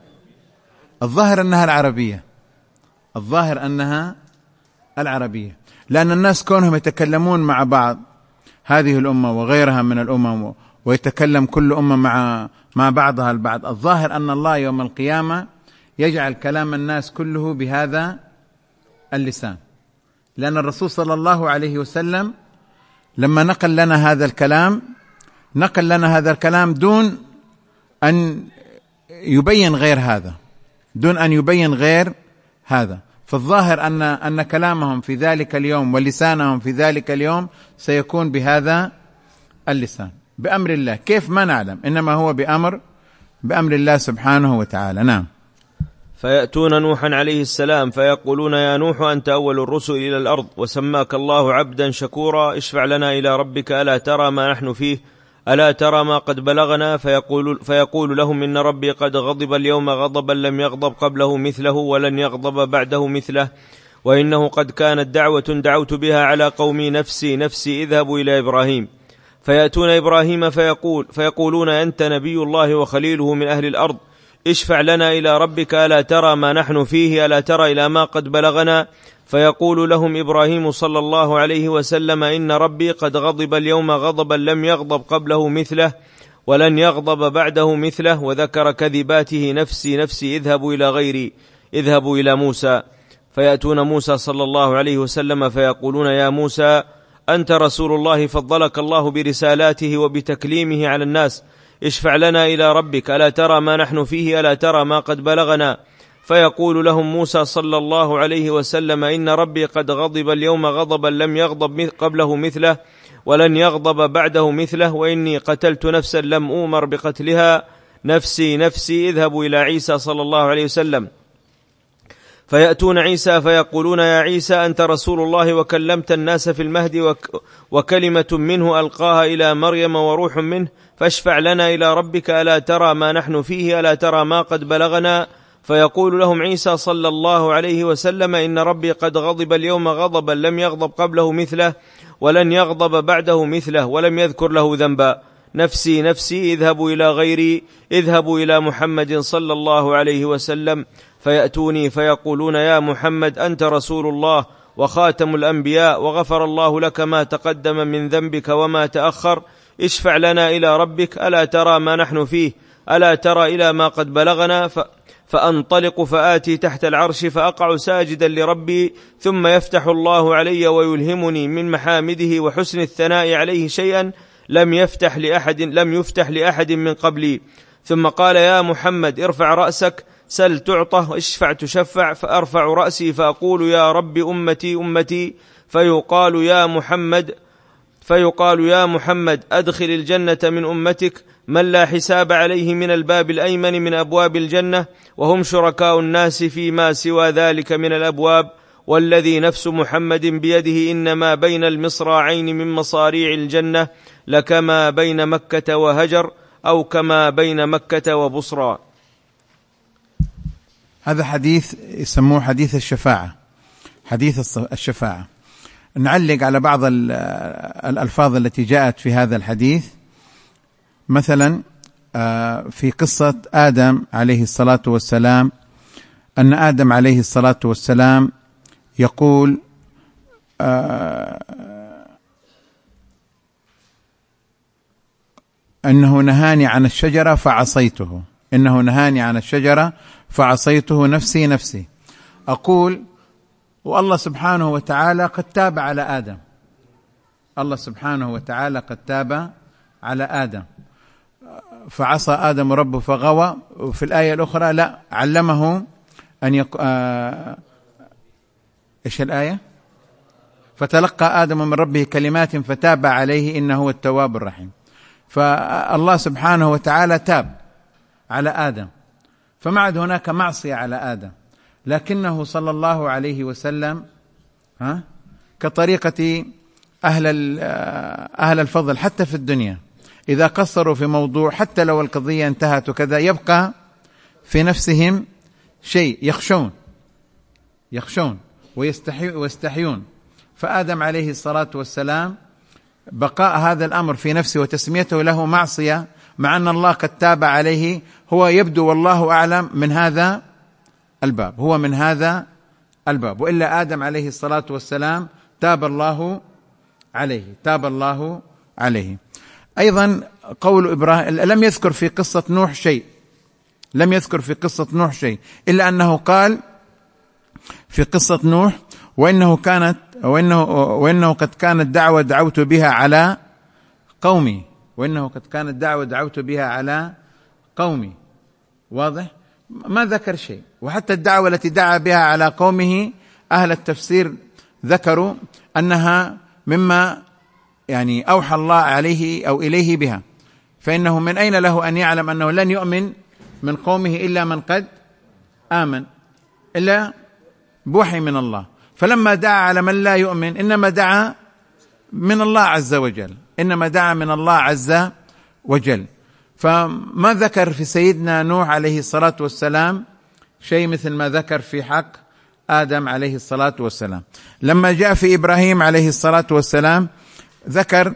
A: الظاهر أنها العربية، الظاهر أنها العربية، لأن الناس كونهم يتكلمون مع بعض، هذه الأمة وغيرها من الأمم، ويتكلم كل أمة مع مع بعضها البعض، الظاهر أن الله يوم القيامة يجعل كلام الناس كله بهذا اللسان، لأن الرسول صلى الله عليه وسلم لما نقل لنا هذا الكلام نقل لنا هذا الكلام دون أن يبين غير هذا، دون أن يبين غير هذا، فالظاهر أن أن كلامهم في ذلك اليوم ولسانهم في ذلك اليوم سيكون بهذا اللسان بأمر الله، كيف ما نعلم، إنما هو بأمر بأمر الله سبحانه وتعالى. نعم.
B: فيأتون نوحا عليه السلام فيقولون: يا نوح أنت أول الرسل إلى الأرض، وسماك الله عبدا شكورا، اشفع لنا إلى ربك، ألا ترى ما نحن فيه؟ ألا ترى ما قد بلغنا؟ فيقول, فيقول لهم: إن ربي قد غضب اليوم غضبا لم يغضب قبله مثله ولن يغضب بعده مثله، وإنه قد كانت دعوة دعوت بها على قومي، نفسي نفسي اذهبوا إلى إبراهيم. فيأتون إبراهيم فيقول فيقولون: أنت نبي الله وخليله من أهل الأرض، اشفع لنا إلى ربك، ألا ترى ما نحن فيه؟ ألا ترى إلى ما قد بلغنا؟ فيقول لهم إبراهيم صلى الله عليه وسلم: إن ربي قد غضب اليوم غضبا لم يغضب قبله مثله ولن يغضب بعده مثله، وذكر كذباته: نفسي نفسي اذهبوا إلى غيري، اذهبوا إلى موسى. فيأتون موسى صلى الله عليه وسلم فيقولون: يا موسى أنت رسول الله، فضلك الله برسالاته وبتكليمه على الناس، اشفع لنا إلى ربك، ألا ترى ما نحن فيه؟ ألا ترى ما قد بلغنا؟ فيقول لهم موسى صلى الله عليه وسلم: إن ربي قد غضب اليوم غضبا لم يغضب قبله مثله ولن يغضب بعده مثله، وإني قتلت نفسا لم أؤمر بقتلها، نفسي نفسي اذهبوا إلى عيسى صلى الله عليه وسلم. فيأتون عيسى فيقولون: يا عيسى أنت رسول الله وكلمت الناس في المهد وك وكلمة منه ألقاها إلى مريم وروح منه، فاشفع لنا إلى ربك، ألا ترى ما نحن فيه؟ ألا ترى ما قد بلغنا؟ فيقول لهم عيسى صلى الله عليه وسلم: إن ربي قد غضب اليوم غضبا لم يغضب قبله مثله ولن يغضب بعده مثله، ولم يذكر له ذنبا، نفسي نفسي اذهبوا إلى غيري، اذهبوا إلى محمد صلى الله عليه وسلم. فيأتوني فيقولون: يا محمد أنت رسول الله وخاتم الأنبياء، وغفر الله لك ما تقدم من ذنبك وما تأخر، اشفع لنا إلى ربك، ألا ترى ما نحن فيه؟ ألا ترى إلى ما قد بلغنا؟ ف فأنطلق فآتي تحت العرش فأقع ساجدا لربي، ثم يفتح الله علي ويلهمني من محامده وحسن الثناء عليه شيئا لم يفتح لأحد لم يفتح لأحد من قبلي. ثم قال: يا محمد ارفع رأسك، سل تعطه، اشفع تشفع. فأرفع رأسي فأقول: يا رب أمتي أمتي. فيقال يا محمد فيقال يا محمد أدخل الجنة من أمتك من لا حساب عليه من الباب الأيمن من أبواب الجنة، وهم شركاء الناس فيما سوى ذلك من الأبواب، والذي نفس محمد بيده إنما بين المصراعين من مصاريع الجنة لكما بين مكة وهجر، أو كما بين مكة وبصرى.
A: هذا حديث يسموه حديث الشفاعة، حديث الشفاعة. نعلق على بعض الألفاظ التي جاءت في هذا الحديث. مثلا في قصة آدم عليه الصلاة والسلام، أن آدم عليه الصلاة والسلام يقول إنه نهاني عن الشجرة فعصيته، إنه نهاني عن الشجرة فعصيته، نفسي نفسي. أقول والله سبحانه وتعالى قد تاب على آدم، الله سبحانه وتعالى قد تاب على آدم، فعصى آدم ربه فغوى. وفي الآية الأخرى لا، علمه أن يق... آه... إيش الآية؟ فتلقى آدم من ربه كلمات فتاب عليه إنه هو التواب الرحيم. فالله سبحانه وتعالى تاب على آدم، فما عاد هناك معصية على آدم، لكنه صلى الله عليه وسلم ها كطريقة أهل أهل الفضل حتى في الدنيا، إذا قصروا في موضوع حتى لو القضية انتهت وكذا يبقى في نفسهم شيء، يخشون يخشون ويستحي ويستحيون. فآدم عليه الصلاة والسلام بقاء هذا الأمر في نفسه وتسميته له معصية مع أن الله قد تاب عليه، هو يبدو والله أعلم من هذا الباب، هو من هذا الباب. وإلا آدم عليه الصلاة والسلام تاب الله عليه، تاب الله عليه. أيضا قول إبراهيم، لم يذكر في قصة نوح شيء، لم يذكر في قصة نوح شيء، إلا أنه قال في قصة نوح وإنه كانت وإنه, وإنه قد كانت دعوة دعوت بها على قومي، وإنه قد كانت دعوة دعوت بها على قومي. واضح؟ ما ذكر شيء. وحتى الدعوة التي دعا بها على قومه أهل التفسير ذكروا أنها مما يعني أوحى الله عليه أو إليه بها، فإنه من أين له أن يعلم أنه لن يؤمن من قومه إلا من قد آمن، إلا بوحي من الله. فلما دعا على من لا يؤمن إنما دعا من الله عز وجل، إنما دعا من الله عز وجل. فما ذكر في سيدنا نوح عليه الصلاة والسلام شيء مثل ما ذكر في حق آدم عليه الصلاة والسلام. لما جاء في إبراهيم عليه الصلاة والسلام ذكر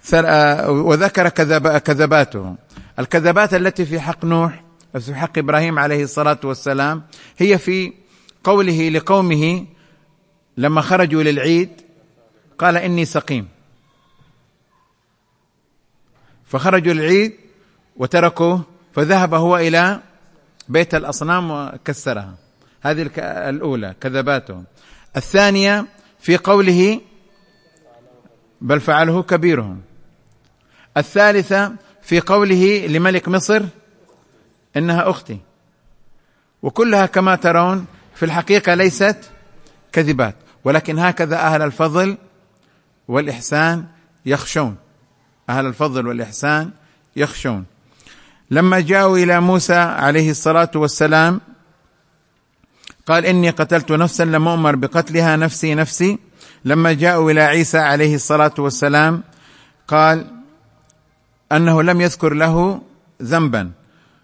A: وذكر كذب كذباته. الكذبات التي في حق نوح في حق إبراهيم عليه الصلاة والسلام هي في قوله لقومه لما خرجوا للعيد قال إني سقيم، فخرجوا للعيد وتركوه فذهب هو إلى بيت الأصنام وكسرها. هذه الأولى كذباتهم. الثانية في قوله بل فعله كبيرهم. الثالثة في قوله لملك مصر إنها أختي. وكلها كما ترون في الحقيقة ليست كذبات، ولكن هكذا أهل الفضل والإحسان يخشون، أهل الفضل والإحسان يخشون. لما جاءوا إلى موسى عليه الصلاة والسلام قال إني قتلت نفسا لم أؤمر بقتلها نفسي نفسي. لما جاءوا إلى عيسى عليه الصلاة والسلام قال أنه لم يذكر له ذنبا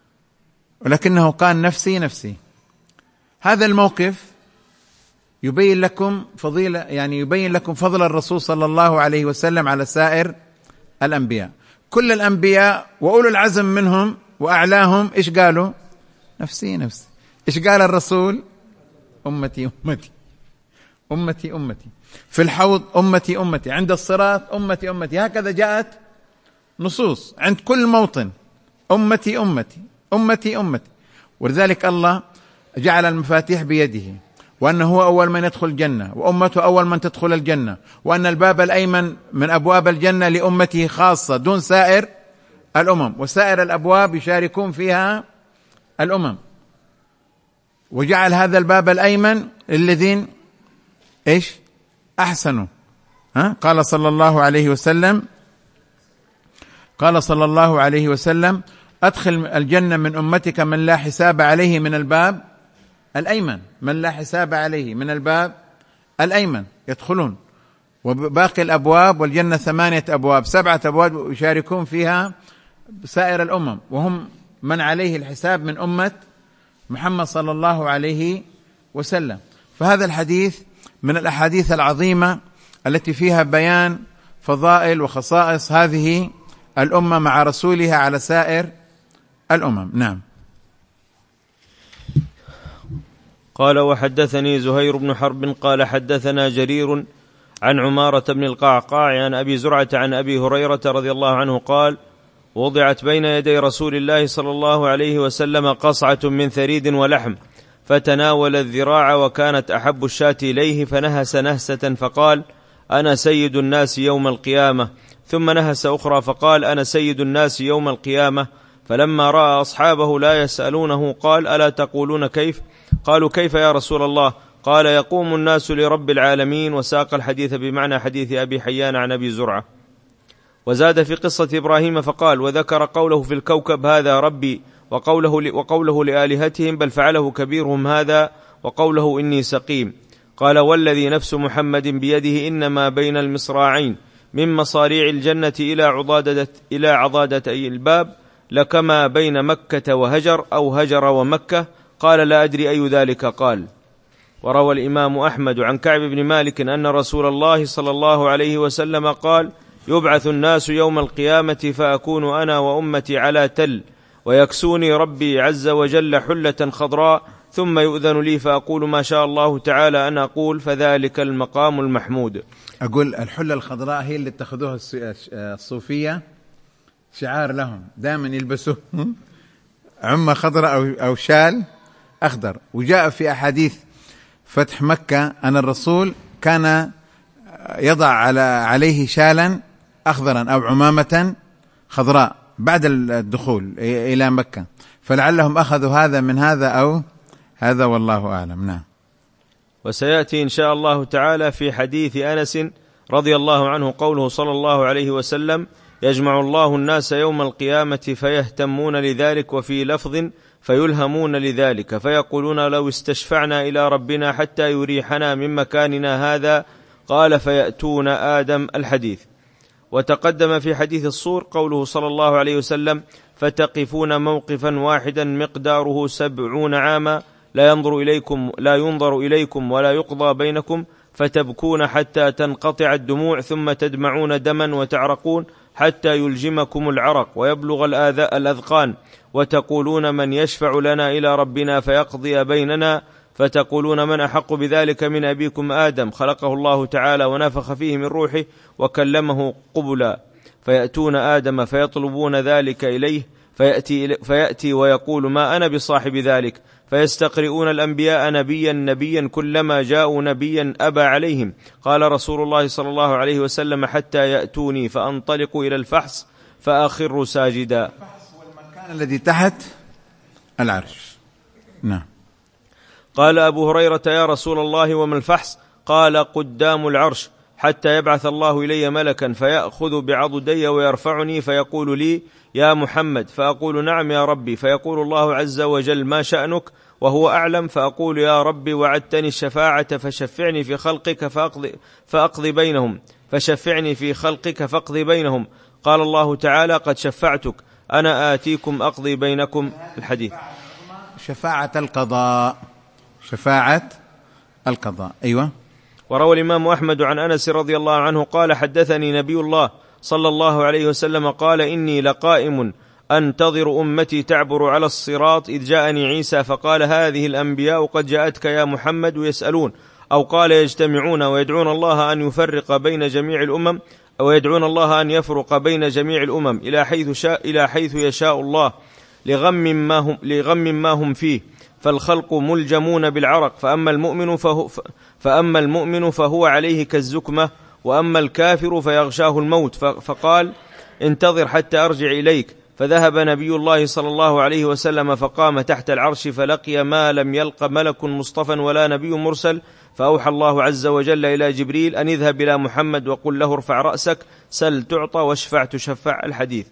A: ولكنه قال نفسي نفسي. هذا الموقف يبين لكم فضيلة، يعني يبين لكم فضل الرسول صلى الله عليه وسلم على سائر الأنبياء. كل الأنبياء وأولو العزم منهم وأعلاهم إيش قالوا؟ نفسي نفسي. إيش قال الرسول؟ أمتي أمتي أمتي أمتي. في الحوض أمتي أمتي، عند الصراط أمتي أمتي. هكذا جاءت نصوص عند كل موطن أمتي أمتي أمتي أمتي. ولذلك الله جعل المفاتيح بيده، وأنه هو أول من يدخل الجنة وأمته أول من تدخل الجنة، وأن الباب الأيمن من أبواب الجنة لأمته خاصة دون سائر الأمم، وسائر الأبواب يشاركون فيها الأمم. وجعل هذا الباب الأيمن للذين إيش أحسنوا. ها؟ قال صلى الله عليه وسلم قال صلى الله عليه وسلم أدخل الجنة من أمتك من لا حساب عليه من الباب الأيمن، من لا حساب عليه من الباب الأيمن يدخلون. وباقي الأبواب والجنة ثمانية أبواب سبعة أبواب يشاركون فيها سائر الأمم، وهم من عليه الحساب من أمة محمد صلى الله عليه وسلم. فهذا الحديث من الأحاديث العظيمة التي فيها بيان فضائل وخصائص هذه الأمة مع رسولها على سائر الأمم. نعم.
B: قال: وحدثني زهير بن حرب قال حدثنا جرير عن عمارة بن القعقاع عن أبي زرعة عن أبي هريرة رضي الله عنه قال: وضعت بين يدي رسول الله صلى الله عليه وسلم قصعة من ثريد ولحم، فتناول الذراع وكانت أحب الشاة إليه، فنهس نهسة فقال: أنا سيد الناس يوم القيامة، ثم نهس أخرى فقال: أنا سيد الناس يوم القيامة. فلما رأى أصحابه لا يسألونه قال: ألا تقولون كيف؟ قالوا: كيف يا رسول الله؟ قال: يقوم الناس لرب العالمين. وساق الحديث بمعنى حديث أبي حيان عن أبي زرعة. وزاد في قصة إبراهيم فقال: وذكر قوله في الكوكب هذا ربي، وقوله, وقوله لآلهتهم بل فعله كبيرهم هذا، وقوله إني سقيم. قال: والذي نفس محمد بيده إنما بين المصراعين من مصاريع الجنة إلى عضادة إلى عضادة أي الباب لكما بين مكة وهجر أو هجر ومكة. قال: لا أدري أي ذلك قال. وروى الإمام أحمد عن كعب بن مالك أن رسول الله صلى الله عليه وسلم قال: يبعث الناس يوم القيامة فأكون أنا وأمتي على تل، ويكسوني ربي عز وجل حلة خضراء، ثم يؤذن لي فأقول ما شاء الله تعالى أن أقول، فذلك المقام المحمود.
A: أقول الحلة الخضراء هي اللي اتخذوها الصوفية شعار لهم، دائما يلبسوه عمة خضراء أو أو شال أخضر. وجاء في أحاديث فتح مكة أن الرسول كان يضع على عليه شالا أخضرا أو عمامة خضراء بعد الدخول إلى مكة، فلعلهم أخذوا هذا من هذا أو هذا، والله أعلم. نعم.
B: وسيأتي إن شاء الله تعالى في حديث أنس رضي الله عنه قوله صلى الله عليه وسلم: يجمع الله الناس يوم القيامة فيهتمون لذلك، وفي لفظ فيلهمون لذلك، فيقولون لو استشفعنا إلى ربنا حتى يريحنا من مكاننا هذا. قال: فيأتون آدم. الحديث. وتقدم في حديث الصور قوله صلى الله عليه وسلم: فتقفون موقفا واحدا مقداره سبعون عاما، لا ينظر إليكم لا ينظر إليكم ولا يقضى بينكم، فتبكون حتى تنقطع الدموع، ثم تدمعون دما وتعرقون حتى يلجمكم العرق ويبلغ الأذقان، وتقولون من يشفع لنا إلى ربنا فيقضي بيننا، فتقولون من أحق بذلك من أبيكم آدم، خلقه الله تعالى ونفخ فيه من روحه وكلمه قبلا. فيأتون آدم فيطلبون ذلك إليه، فيأتي, فيأتي ويقول: ما أنا بصاحب ذلك. فيستقرئون الأنبياء نبيا نبيا، كلما جاءوا نبيا أبى عليهم. قال رسول الله صلى الله عليه وسلم: حتى يأتوني فأنطلق إلى الفحص فأخر ساجدا.
A: الفحص هو المكان الذي تحت العرش. نعم.
B: قال أبو هريرة: يا رسول الله وما الفحص؟ قال: قدام العرش، حتى يبعث الله إلي ملكا فيأخذ بعضدي ويرفعني فيقول لي: يا محمد، فأقول: نعم يا ربي، فيقول الله عز وجل: ما شأنك؟ وهو أعلم. فأقول: يا ربي، وعدتني الشفاعة فشفعني في خلقك فأقضي, فأقضي بينهم فشفعني في خلقك فأقضي بينهم. قال الله تعالى: قد شفعتك، أنا آتيكم أقضي بينكم. الحديث.
A: شفاعة القضاء، شفاعة القضاء. أيوة.
B: وروى الإمام أحمد عن أنس رضي الله عنه قال: حدثني نبي الله صلى الله عليه وسلم قال: إني لقائم أنتظر أمتي تعبر على الصراط، إذ جاءني عيسى فقال: هذه الأنبياء قد جاءتك يا محمد يسألون، أو قال يجتمعون ويدعون الله أن يفرق بين جميع الأمم، أو يدعون الله أن يفرق بين جميع الأمم إلى حيث شاء إلى حيث يشاء الله، لغم ما هم لغم ما هم فيه، فالخلق ملجمون بالعرق، فأما المؤمن فهو فأما المؤمن فهو عليه كالزكمة، وأما الكافر فيغشاه الموت. فقال: انتظر حتى أرجع إليك. فذهب نبي الله صلى الله عليه وسلم فقام تحت العرش، فلقي ما لم يلق ملك مصطفى ولا نبي مرسل. فأوحى الله عز وجل إلى جبريل أن اذهب إلى محمد وقل له: ارفع رأسك، سل تعطى، واشفع تشفع. الحديث.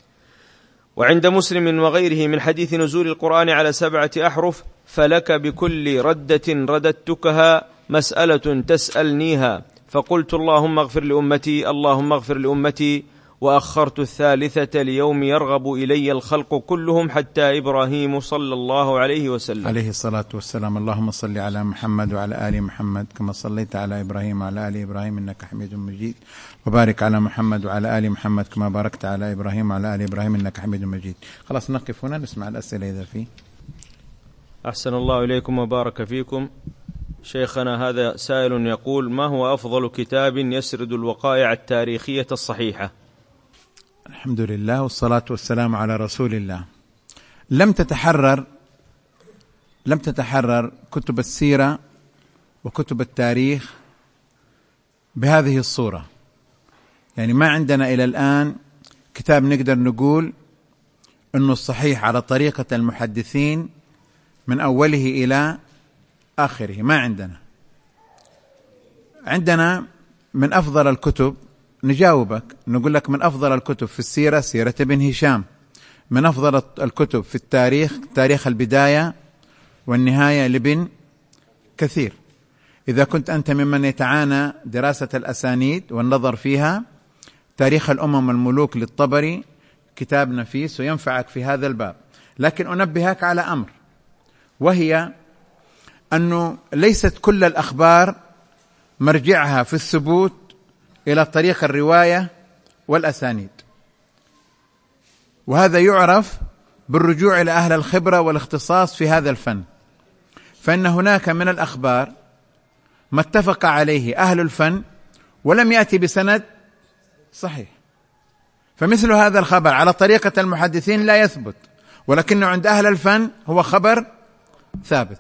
B: وعند مسلم وغيره من حديث نزول القرآن على سبعة أحرف: فلك بكل ردة رددتكها مسألة تسألنيها، فقلت: اللهم اغفر لأمتي، اللهم اغفر لأمتي. وأخرت الثالثة ليوم يرغب إلي الخلق كلهم حتى إبراهيم صلى الله عليه وسلم
A: عليه الصلاة والسلام. اللهم صل على محمد وعلى آل محمد كما صليت على إبراهيم وعلى آل إبراهيم إنك حميد مجيد، وبارك على محمد وعلى آل محمد كما باركت على إبراهيم وعلى آل إبراهيم إنك حميد مجيد. خلاص نقف هنا نسمع الأسئلة إذا فيه.
B: أحسن الله إليكم وبارك فيكم. شيخنا هذا سائل يقول: ما هو أفضل كتاب يسرد الوقائع التاريخية الصحيحة؟
A: الحمد لله والصلاة والسلام على رسول الله. لم تتحرر لم تتحرر كتب السيرة وكتب التاريخ بهذه الصورة، يعني ما عندنا إلى الآن كتاب نقدر نقول أنه الصحيح على طريقة المحدثين من أوله إلى آخره، ما عندنا. عندنا من أفضل الكتب، نجاوبك نقول لك من أفضل الكتب في السيرة سيرة ابن هشام، من أفضل الكتب في التاريخ تاريخ البداية والنهاية لابن كثير. إذا كنت أنت ممن يتعانى دراسة الأسانيد والنظر فيها، تاريخ الأمم والملوك للطبري كتاب نفيس وينفعك في هذا الباب. لكن أنبهك على أمر، وهي أنه ليست كل الأخبار مرجعها في الثبوت إلى طريق الرواية والأسانيد، وهذا يعرف بالرجوع إلى أهل الخبرة والاختصاص في هذا الفن. فإن هناك من الأخبار ما اتفق عليه أهل الفن ولم يأتي بسند صحيح، فمثل هذا الخبر على طريقة المحدثين لا يثبت، ولكنه عند أهل الفن هو خبر ثابت.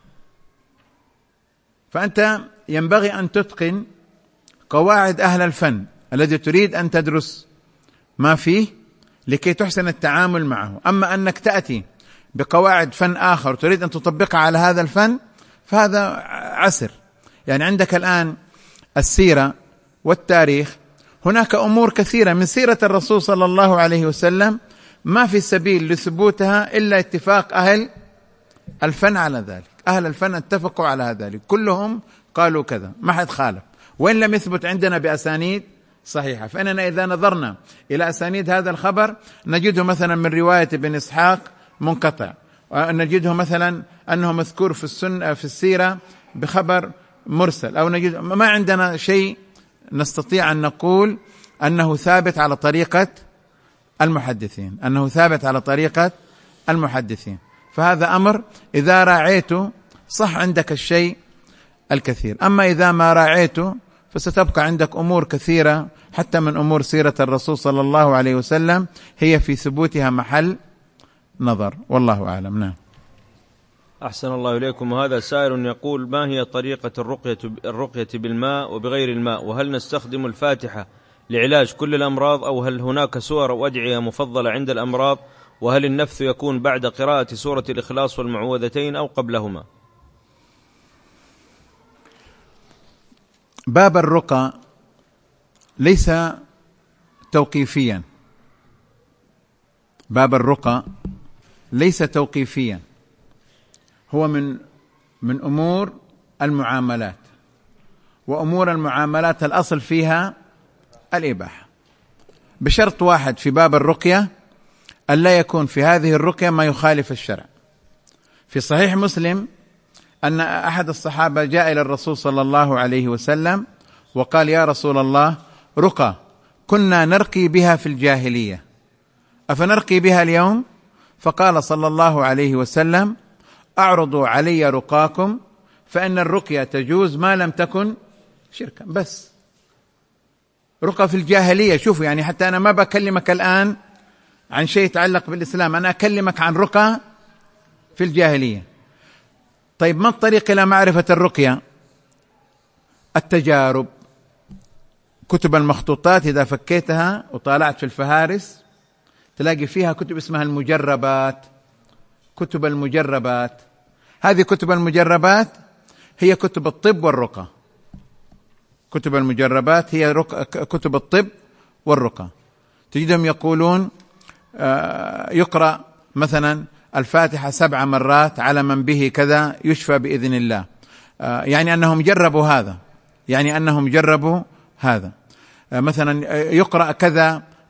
A: فأنت ينبغي أن تتقن قواعد أهل الفن الذي تريد أن تدرس ما فيه لكي تحسن التعامل معه. أما أنك تأتي بقواعد فن آخر تريد أن تطبقها على هذا الفن فهذا عسر. يعني عندك الآن السيرة والتاريخ، هناك أمور كثيرة من سيرة الرسول صلى الله عليه وسلم ما في سبيل لثبوتها إلا اتفاق أهل الفن على ذلك. أهل الفن اتفقوا على ذلك، كلهم قالوا كذا، ما حد خالف، وإن لم يثبت عندنا بأسانيد صحيحة. فإننا إذا نظرنا إلى أسانيد هذا الخبر نجده مثلا من رواية ابن إسحاق منقطع، ونجده مثلا أنه مذكور في السنة في السيرة بخبر مرسل، أو نجد ما عندنا شيء نستطيع أن نقول أنه ثابت على طريقة المحدثين أنه ثابت على طريقة المحدثين. فهذا أمر إذا راعيته صح عندك الشيء الكثير، أما إذا ما راعيته فستبقى عندك أمور كثيرة حتى من أمور سيرة الرسول صلى الله عليه وسلم هي في ثبوتها محل نظر، والله أعلم. نعم.
B: أحسن الله إليكم. وهذا سائل يقول: ما هي طريقة الرقية الرقية بالماء وبغير الماء؟ وهل نستخدم الفاتحة لعلاج كل الأمراض، أو هل هناك سور وأدعية مفضلة عند الأمراض؟ وهل النفث يكون بعد قراءة سورة الإخلاص والمعوذتين أو قبلهما؟
A: باب الرقى ليس توقيفيا، باب الرقى ليس توقيفيا، هو من من أمور المعاملات، وأمور المعاملات الأصل فيها الإباحة، بشرط واحد في باب الرقية: ألا يكون في هذه الرقية ما يخالف الشرع. في صحيح مسلم أن أحد الصحابة جاء إلى الرسول صلى الله عليه وسلم وقال: يا رسول الله، رقى كنا نرقي بها في الجاهلية أفنرقي بها اليوم؟ فقال صلى الله عليه وسلم: أعرضوا علي رقاكم فإن الرقية تجوز ما لم تكن شركا. بس رقى في الجاهلية. شوفوا، يعني حتى أنا ما بكلمك الآن عن شيء يتعلق بالإسلام، أنا أكلمك عن رقى في الجاهلية. طيب ما الطريق إلى معرفة الرقية؟ التجارب، كتب المخطوطات إذا فكيتها وطالعت في الفهارس تلاقي فيها كتب اسمها المجربات، كتب المجربات. هذه كتب المجربات هي كتب الطب والرقى، كتب المجربات هي كتب الطب والرقى. تجدهم يقولون يقرأ مثلا الفاتحة سبع مرات على من به كذا يشفى بإذن الله، يعني أنهم جربوا هذا، يعني أنهم جربوا هذا. مثلا يقرأ كذا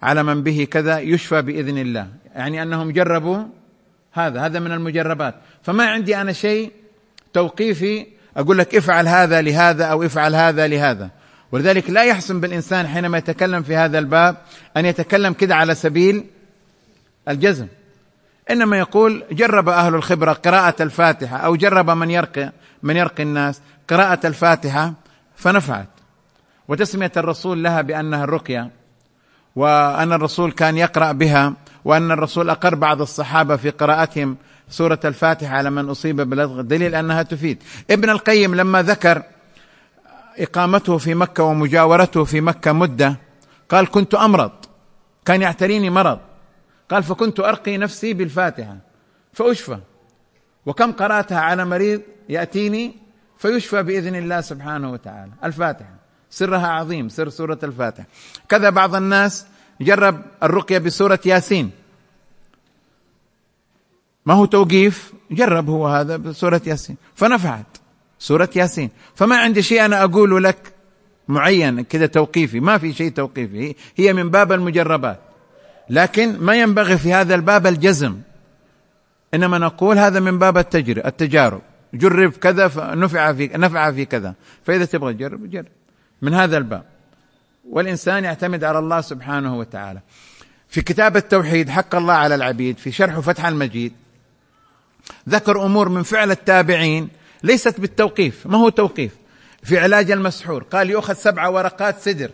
A: على من به كذا يشفى بإذن الله، يعني أنهم جربوا هذا هذا من المجربات. فما عندي أنا شيء توقيفي أقول لك افعل هذا لهذا أو افعل هذا لهذا. ولذلك لا يحسن بالإنسان حينما يتكلم في هذا الباب أن يتكلم كده على سبيل الجزم، إنما يقول جرب أهل الخبرة قراءة الفاتحة، أو جرب من يرقي من يرقي الناس قراءة الفاتحة فنفعت، وتسمية الرسول لها بأنها الرقية، وأن الرسول كان يقرأ بها، وأن الرسول أقر بعض الصحابة في قراءتهم سورة الفاتحة على من أصيب بلدغ، دليل أنها تفيد. ابن القيم لما ذكر إقامته في مكة ومجاورته في مكة مدة قال كنت أمرض، كان يعتريني مرض، قال فكنت أرقي نفسي بالفاتحة فأشفى، وكم قرأتها على مريض يأتيني فيشفى بإذن الله سبحانه وتعالى. الفاتحة سرها عظيم، سر سورة الفاتحة. كذا بعض الناس جرب الرقية بسورة ياسين، ما هو توقيف، جرب هو هذا بسورة ياسين فنفعت سورة ياسين. فما عندي شيء أنا أقول لك معين كده توقيفي، ما في شيء توقيفي، هي من باب المجربات، لكن ما ينبغي في هذا الباب الجزم، إنما نقول هذا من باب التجربة التجارب، جرب كذا فنفع في نفع في كذا، فإذا تبغى تجرب جرب من هذا الباب. والإنسان يعتمد على الله سبحانه وتعالى. في كتاب التوحيد حق الله على العبيد في شرح فتح المجيد ذكر أمور من فعل التابعين ليست بالتوقيف، ما هو توقيف. في علاج المسحور قال يؤخذ سبع ورقات سدر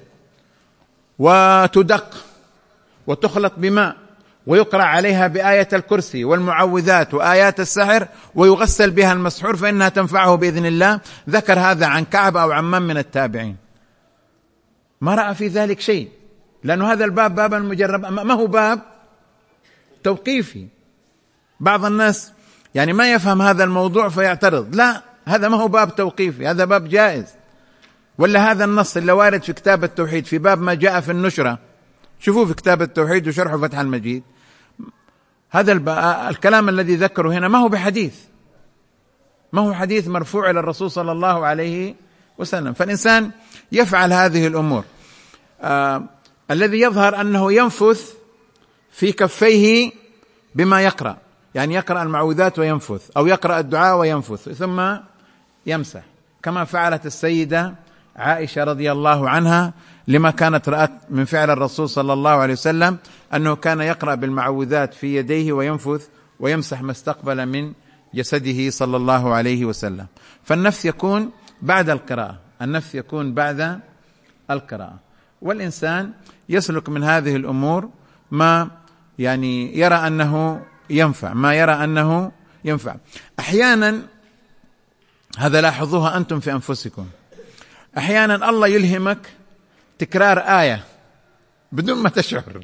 A: وتدق وتخلط بماء ويقرأ عليها بآية الكرسي والمعوذات وآيات السحر ويغسل بها المسحور فإنها تنفعه بإذن الله. ذكر هذا عن كعب أو عمان من التابعين، ما رأى في ذلك شيء، لأنه هذا الباب باب المجرب، ما هو باب توقيفي. بعض الناس يعني ما يفهم هذا الموضوع فيعترض، لا، هذا ما هو باب توقيفي، هذا باب جائز. ولا هذا النص اللي وارد في كتاب التوحيد في باب ما جاء في النشرة، شوفوا في كتاب التوحيد وشرح فتح المجيد، هذا الكلام الذي ذكره هنا ما هو بحديث، ما هو حديث مرفوع إلى الرسول صلى الله عليه وسلم. فالإنسان يفعل هذه الأمور. آه الذي يظهر أنه ينفث في كفيه بما يقرأ، يعني يقرأ المعوذات وينفث، أو يقرأ الدعاء وينفث ثم يمسح، كما فعلت السيدة عائشة رضي الله عنها لما كانت رأت من فعل الرسول صلى الله عليه وسلم أنه كان يقرأ بالمعوذات في يديه وينفث ويمسح ما استقبل من جسده صلى الله عليه وسلم. فالنفث يكون بعد القراءة، النفث يكون بعد القراءة. والإنسان يسلك من هذه الأمور ما يعني يرى أنه ينفع، ما يرى أنه ينفع. أحيانا هذا لاحظوها أنتم في أنفسكم، أحيانا الله يلهمك تكرار آية بدون ما تشعر،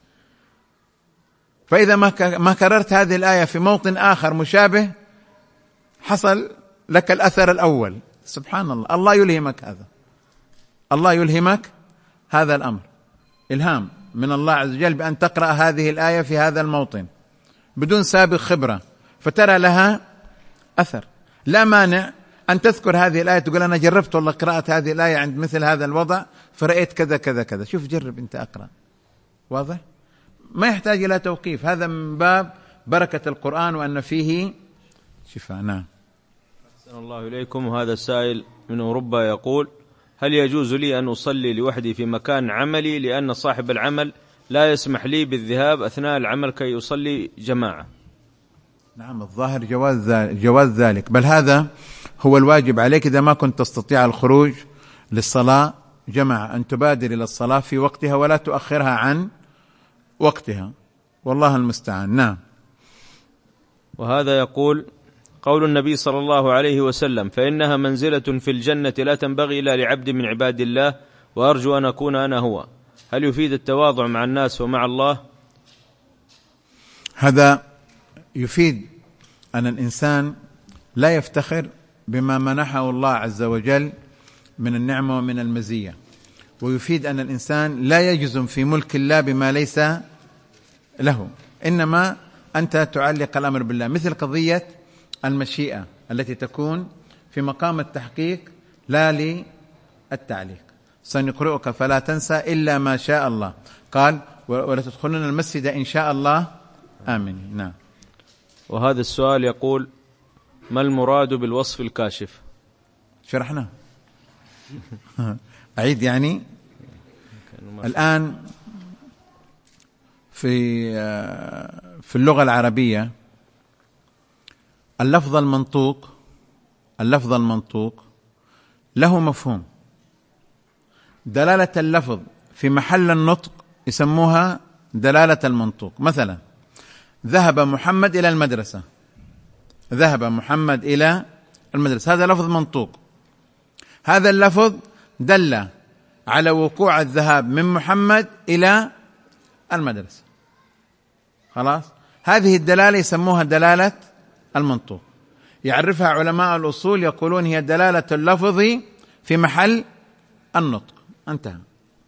A: فإذا ما كررت هذه الآية في موطن آخر مشابه حصل لك الأثر الأول. سبحان الله، الله يلهمك هذا، الله يلهمك هذا الأمر، إلهام من الله عز وجل بأن تقرأ هذه الآية في هذا الموطن بدون سابق خبرة، فترى لها أثر. لا مانع أن تذكر هذه الآية تقول أنا جربت والله قراءة هذه الآية عند مثل هذا الوضع فرأيت كذا كذا كذا، شوف جرب أنت أقرأ. واضح؟ ما يحتاج إلى توقيف، هذا من باب بركة القرآن وأن فيه شفاء. نعم.
B: أحسن الله إليكم. وهذا السائل من أوروبا يقول: هل يجوز لي أن أصلي لوحدي في مكان عملي لأن صاحب العمل لا يسمح لي بالذهاب أثناء العمل كي يصلي جماعة؟
A: نعم، الظاهر جواز جواز ذلك، بل هذا هو الواجب عليك إذا ما كنت تستطيع الخروج للصلاة جماعة، أن تبادر إلى الصلاة في وقتها ولا تؤخرها عن وقتها، والله المستعان. نعم.
B: وهذا يقول: قول النبي صلى الله عليه وسلم: فإنها منزلة في الجنة لا تنبغي إلا لعبد من عباد الله وأرجو أن أكون أنا هو، هل يفيد التواضع مع الناس ومع الله؟
A: هذا يفيد أن الإنسان لا يفتخر بما منحه الله عز وجل من النعمة ومن المزية، ويفيد أن الإنسان لا يجزم في ملك الله بما ليس له، إنما أنت تعلق الأمر بالله، مثل قضية المشيئة التي تكون في مقام التحقيق لا للتعليق. سنقرئك فلا تنسى إلا ما شاء الله، قال ولا تدخلون المسجد إن شاء الله آمين. نعم.
B: وهذا السؤال يقول: ما المراد بالوصف الكاشف؟
A: شرحنا. أعيد يعني. الآن في في اللغة العربية اللفظ المنطوق اللفظ المنطوق له مفهوم. دلالة اللفظ في محل النطق يسموها دلالة المنطوق. مثلا: ذهب محمد إلى المدرسة. ذهب محمد إلى المدرسة، هذا لفظ منطوق. هذا اللفظ دل على وقوع الذهاب من محمد إلى المدرسة. خلاص، هذه الدلالة يسموها دلالة المنطوق. يعرفها علماء الأصول يقولون هي دلالة اللفظ في محل النطق. انتهى.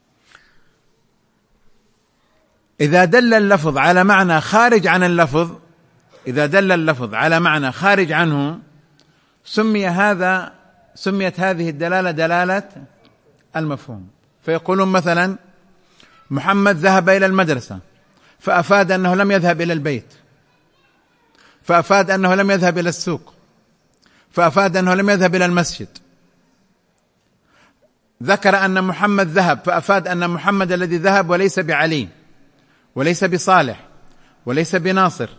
A: إذا دل اللفظ على معنى خارج عن اللفظ إذا دل اللفظ على معنى خارج عنه سمي هذا سميت هذه الدلالة دلالة المفهوم. فيقولون مثلا: محمد ذهب إلى المدرسة، فأفاد أنه لم يذهب إلى البيت، فأفاد أنه لم يذهب إلى السوق، فأفاد أنه لم يذهب إلى المسجد. ذكر أن محمد ذهب، فأفاد أن محمد الذي ذهب وليس بعلي وليس بصالح وليس بناصر.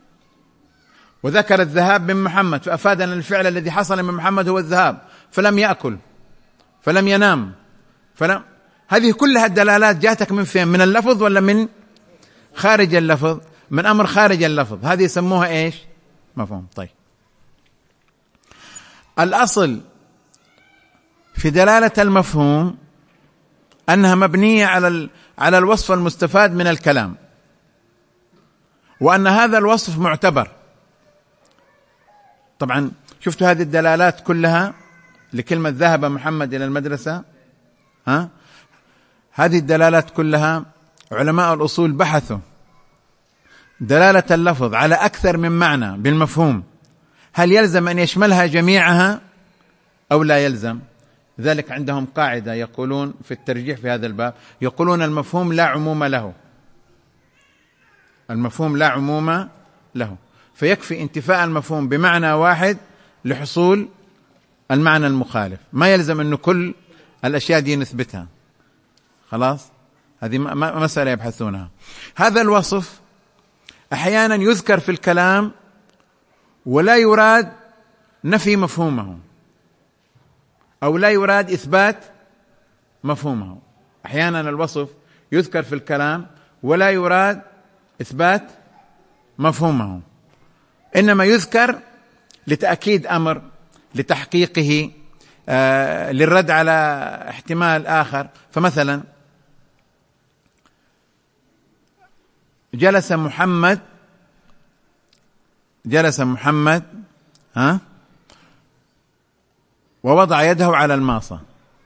A: وذكر الذهاب من محمد، فأفاد أن الفعل الذي حصل من محمد هو الذهاب، فلم يأكل فلم ينام فلم. هذه كلها الدلالات جاتك من فين؟ من اللفظ ولا من خارج اللفظ؟ من أمر خارج اللفظ. هذه يسموها إيش؟ مفهوم. طيب، الأصل في دلالة المفهوم أنها مبنية على على الوصف المستفاد من الكلام، وأن هذا الوصف معتبر. طبعا شفتوا هذه الدلالات كلها لكلمة ذهب محمد إلى المدرسة، ها؟ هذه الدلالات كلها علماء الأصول بحثوا دلالة اللفظ على أكثر من معنى بالمفهوم، هل يلزم أن يشملها جميعها أو لا يلزم؟ ذلك عندهم قاعدة يقولون في الترجيح في هذا الباب، يقولون المفهوم لا عموم له. المفهوم لا عموم له، فيكفي انتفاء المفهوم بمعنى واحد لحصول المعنى المخالف، ما يلزم أن كل الأشياء دي نثبتها. خلاص، هذه مسألة يبحثونها. هذا الوصف أحيانا يذكر في الكلام ولا يراد نفي مفهومه، أو لا يراد إثبات مفهومه. أحيانا الوصف يذكر في الكلام ولا يراد إثبات مفهومه، إنما يذكر لتأكيد أمر، لتحقيقه، آه، للرد على احتمال آخر. فمثلا: جلس محمد جلس محمد ها ووضع يده على الماصة.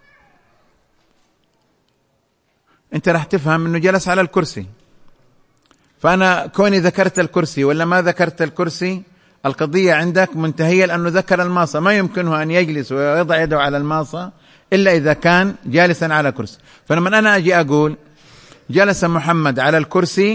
A: انت راح تفهم انه جلس على الكرسي، فانا كوني ذكرت الكرسي ولا ما ذكرت الكرسي القضية عندك منتهية، لأنه ذكر الماصة، ما يمكنه أن يجلس ويضع يده على الماصة إلا إذا كان جالسا على كرسي. فلما أنا أجي أقول جلس محمد على الكرسي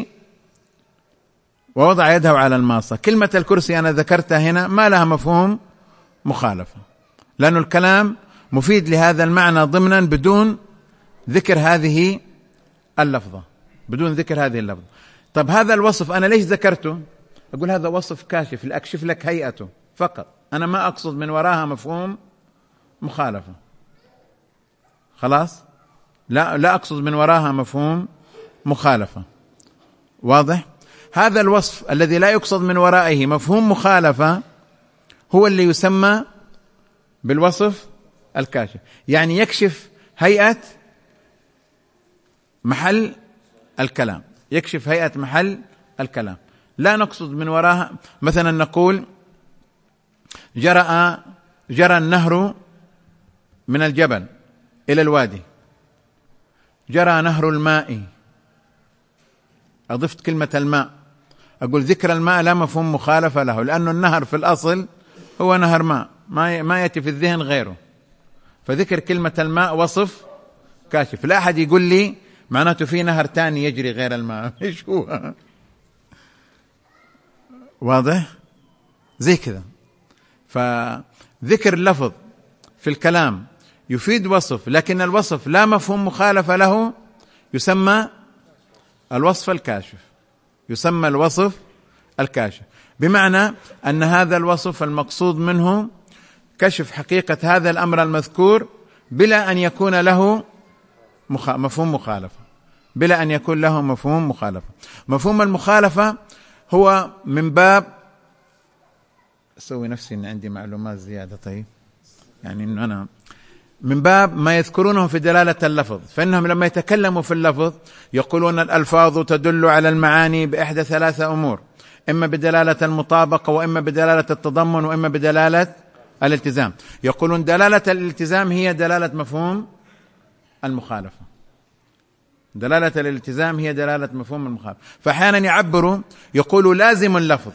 A: ووضع يده على الماصة، كلمة الكرسي أنا ذكرتها هنا ما لها مفهوم مخالفة، لأن الكلام مفيد لهذا المعنى ضمنا بدون ذكر هذه اللفظة بدون ذكر هذه اللفظة. طب هذا الوصف أنا ليش ذكرته؟ أقول هذا وصف كاشف لأكشف لك هيئته فقط، أنا ما أقصد من وراها مفهوم مخالفة. خلاص، لا لا أقصد من وراها مفهوم مخالفة. واضح؟ هذا الوصف الذي لا يقصد من ورائه مفهوم مخالفة هو اللي يسمى بالوصف الكاشف، يعني يكشف هيئة محل الكلام يكشف هيئة محل الكلام لا نقصد من وراها. مثلا نقول جرى جرى النهر من الجبل إلى الوادي، جرى نهر الماء، أضفت كلمة الماء، أقول ذكر الماء لا مفهوم مخالفة له، لأن النهر في الأصل هو نهر ماء، ما ما يأتي في الذهن غيره، فذكر كلمة الماء وصف كاشف. لا أحد يقول لي معناته في نهر تاني يجري غير الماء. ايش هو؟ واضح؟ زي كذا. فذكر اللفظ في الكلام يفيد وصف، لكن الوصف لا مفهوم مخالفة له، يسمى الوصف الكاشف، يسمى الوصف الكاشف، بمعنى أن هذا الوصف المقصود منه كشف حقيقة هذا الأمر المذكور بلا أن يكون له مفهوم مخالفة، بلا أن يكون له مفهوم مخالفة. مفهوم المخالفة هو من باب، أسوي نفسي أن عندي معلومات زيادة، طيب يعني أنه أنا من باب ما يذكرونه في دلالة اللفظ، فإنهم لما يتكلموا في اللفظ يقولون الألفاظ تدل على المعاني بإحدى ثلاثة أمور، إما بدلالة المطابقة، وإما بدلالة التضمن، وإما بدلالة الالتزام. يقولون دلالة الالتزام هي دلالة مفهوم المخالفة، دلالة الالتزام هي دلالة مفهوم المخالفة. فأحيانا يعبروا يقولوا لازم اللفظ،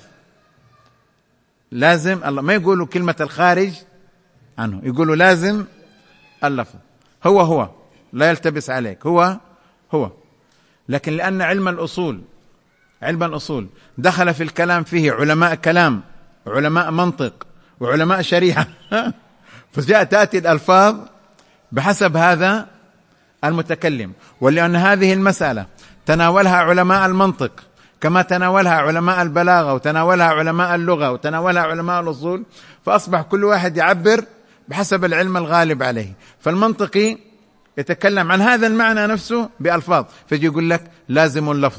A: لازم الله، ما يقولوا كلمة الخارج عنه، يقولوا لازم اللفظ، هو هو لا يلتبس عليك، هو هو. لكن لأن علم الأصول، علم الأصول دخل في الكلام فيه علماء كلام وعلماء منطق وعلماء شريعة فجاء تأتي الألفاظ بحسب هذا المتكلم. ولأن هذه المسألة تناولها علماء المنطق كما تناولها علماء البلاغة، وتناولها علماء اللغة، وتناولها علماء الأصول، فأصبح كل واحد يعبر بحسب العلم الغالب عليه. فالمنطقي يتكلم عن هذا المعنى نفسه بألفاظ، فيجي يقول لك لازم اللفظ.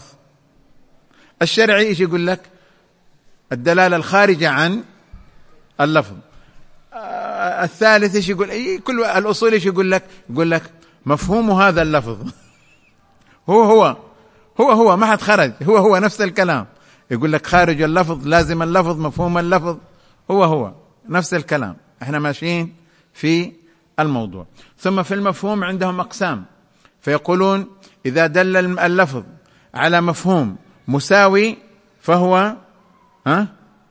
A: الشرعي يجي يقول لك الدلالة الخارجة عن اللفظ. الثالث ايش يقول؟ كل الأصول ايش يقول لك؟ يقول لك مفهوم هذا اللفظ هو هو هو هو ما حد خرج، هو هو نفس الكلام. يقول لك خارج اللفظ، لازم اللفظ، مفهوم اللفظ، هو هو نفس الكلام. احنا ماشيين في الموضوع. ثم في المفهوم عندهم أقسام، فيقولون إذا دل اللفظ على مفهوم مساوي فهو ها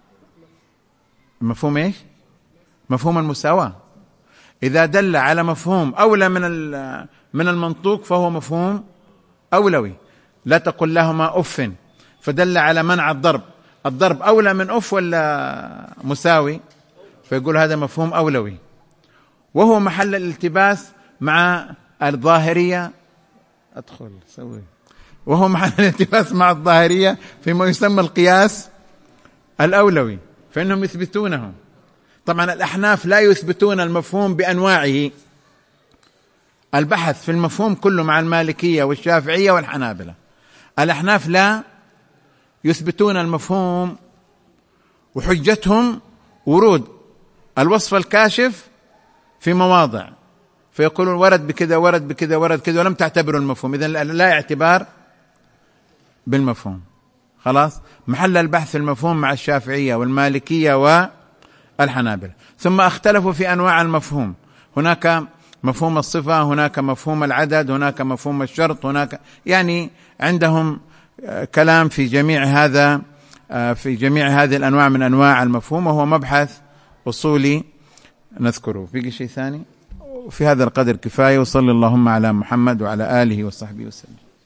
A: مفهوم ايش؟ مفهوم المساواة. إذا دل على مفهوم أولى من من المنطوق فهو مفهوم أولوي. لا تقل لهما أف، فدل على منع الضرب، الضرب أولى من أف ولا مساوي؟ فيقول هذا مفهوم أولوي، وهو محل الالتباس مع الظاهرية. أدخل سوي وهو محل الالتباس مع الظاهرية فيما يسمى القياس الأولوي، فإنهم يثبتونه. طبعا الأحناف لا يثبتون المفهوم بأنواعه، البحث في المفهوم كله مع المالكية والشافعية والحنابلة. الأحناف لا يثبتون المفهوم، وحجتهم ورود الوصف الكاشف في مواضع، فيقولون ورد بكذا ورد بكذا ورد كذا، ولم تعتبروا المفهوم، إذن لا اعتبار بالمفهوم. خلاص، محل البحث في المفهوم مع الشافعية والمالكية والحنابلة. ثم اختلفوا في أنواع المفهوم، هناك مفهوم الصفة، هناك مفهوم العدد، هناك مفهوم الشرط، هناك يعني عندهم كلام في جميع هذا في جميع هذه الأنواع من أنواع المفهوم، وهو مبحث أصولي نذكره. في شيء ثاني؟ في هذا القدر كفاية، وصلى اللهم على محمد وعلى آله وصحبه وسلم.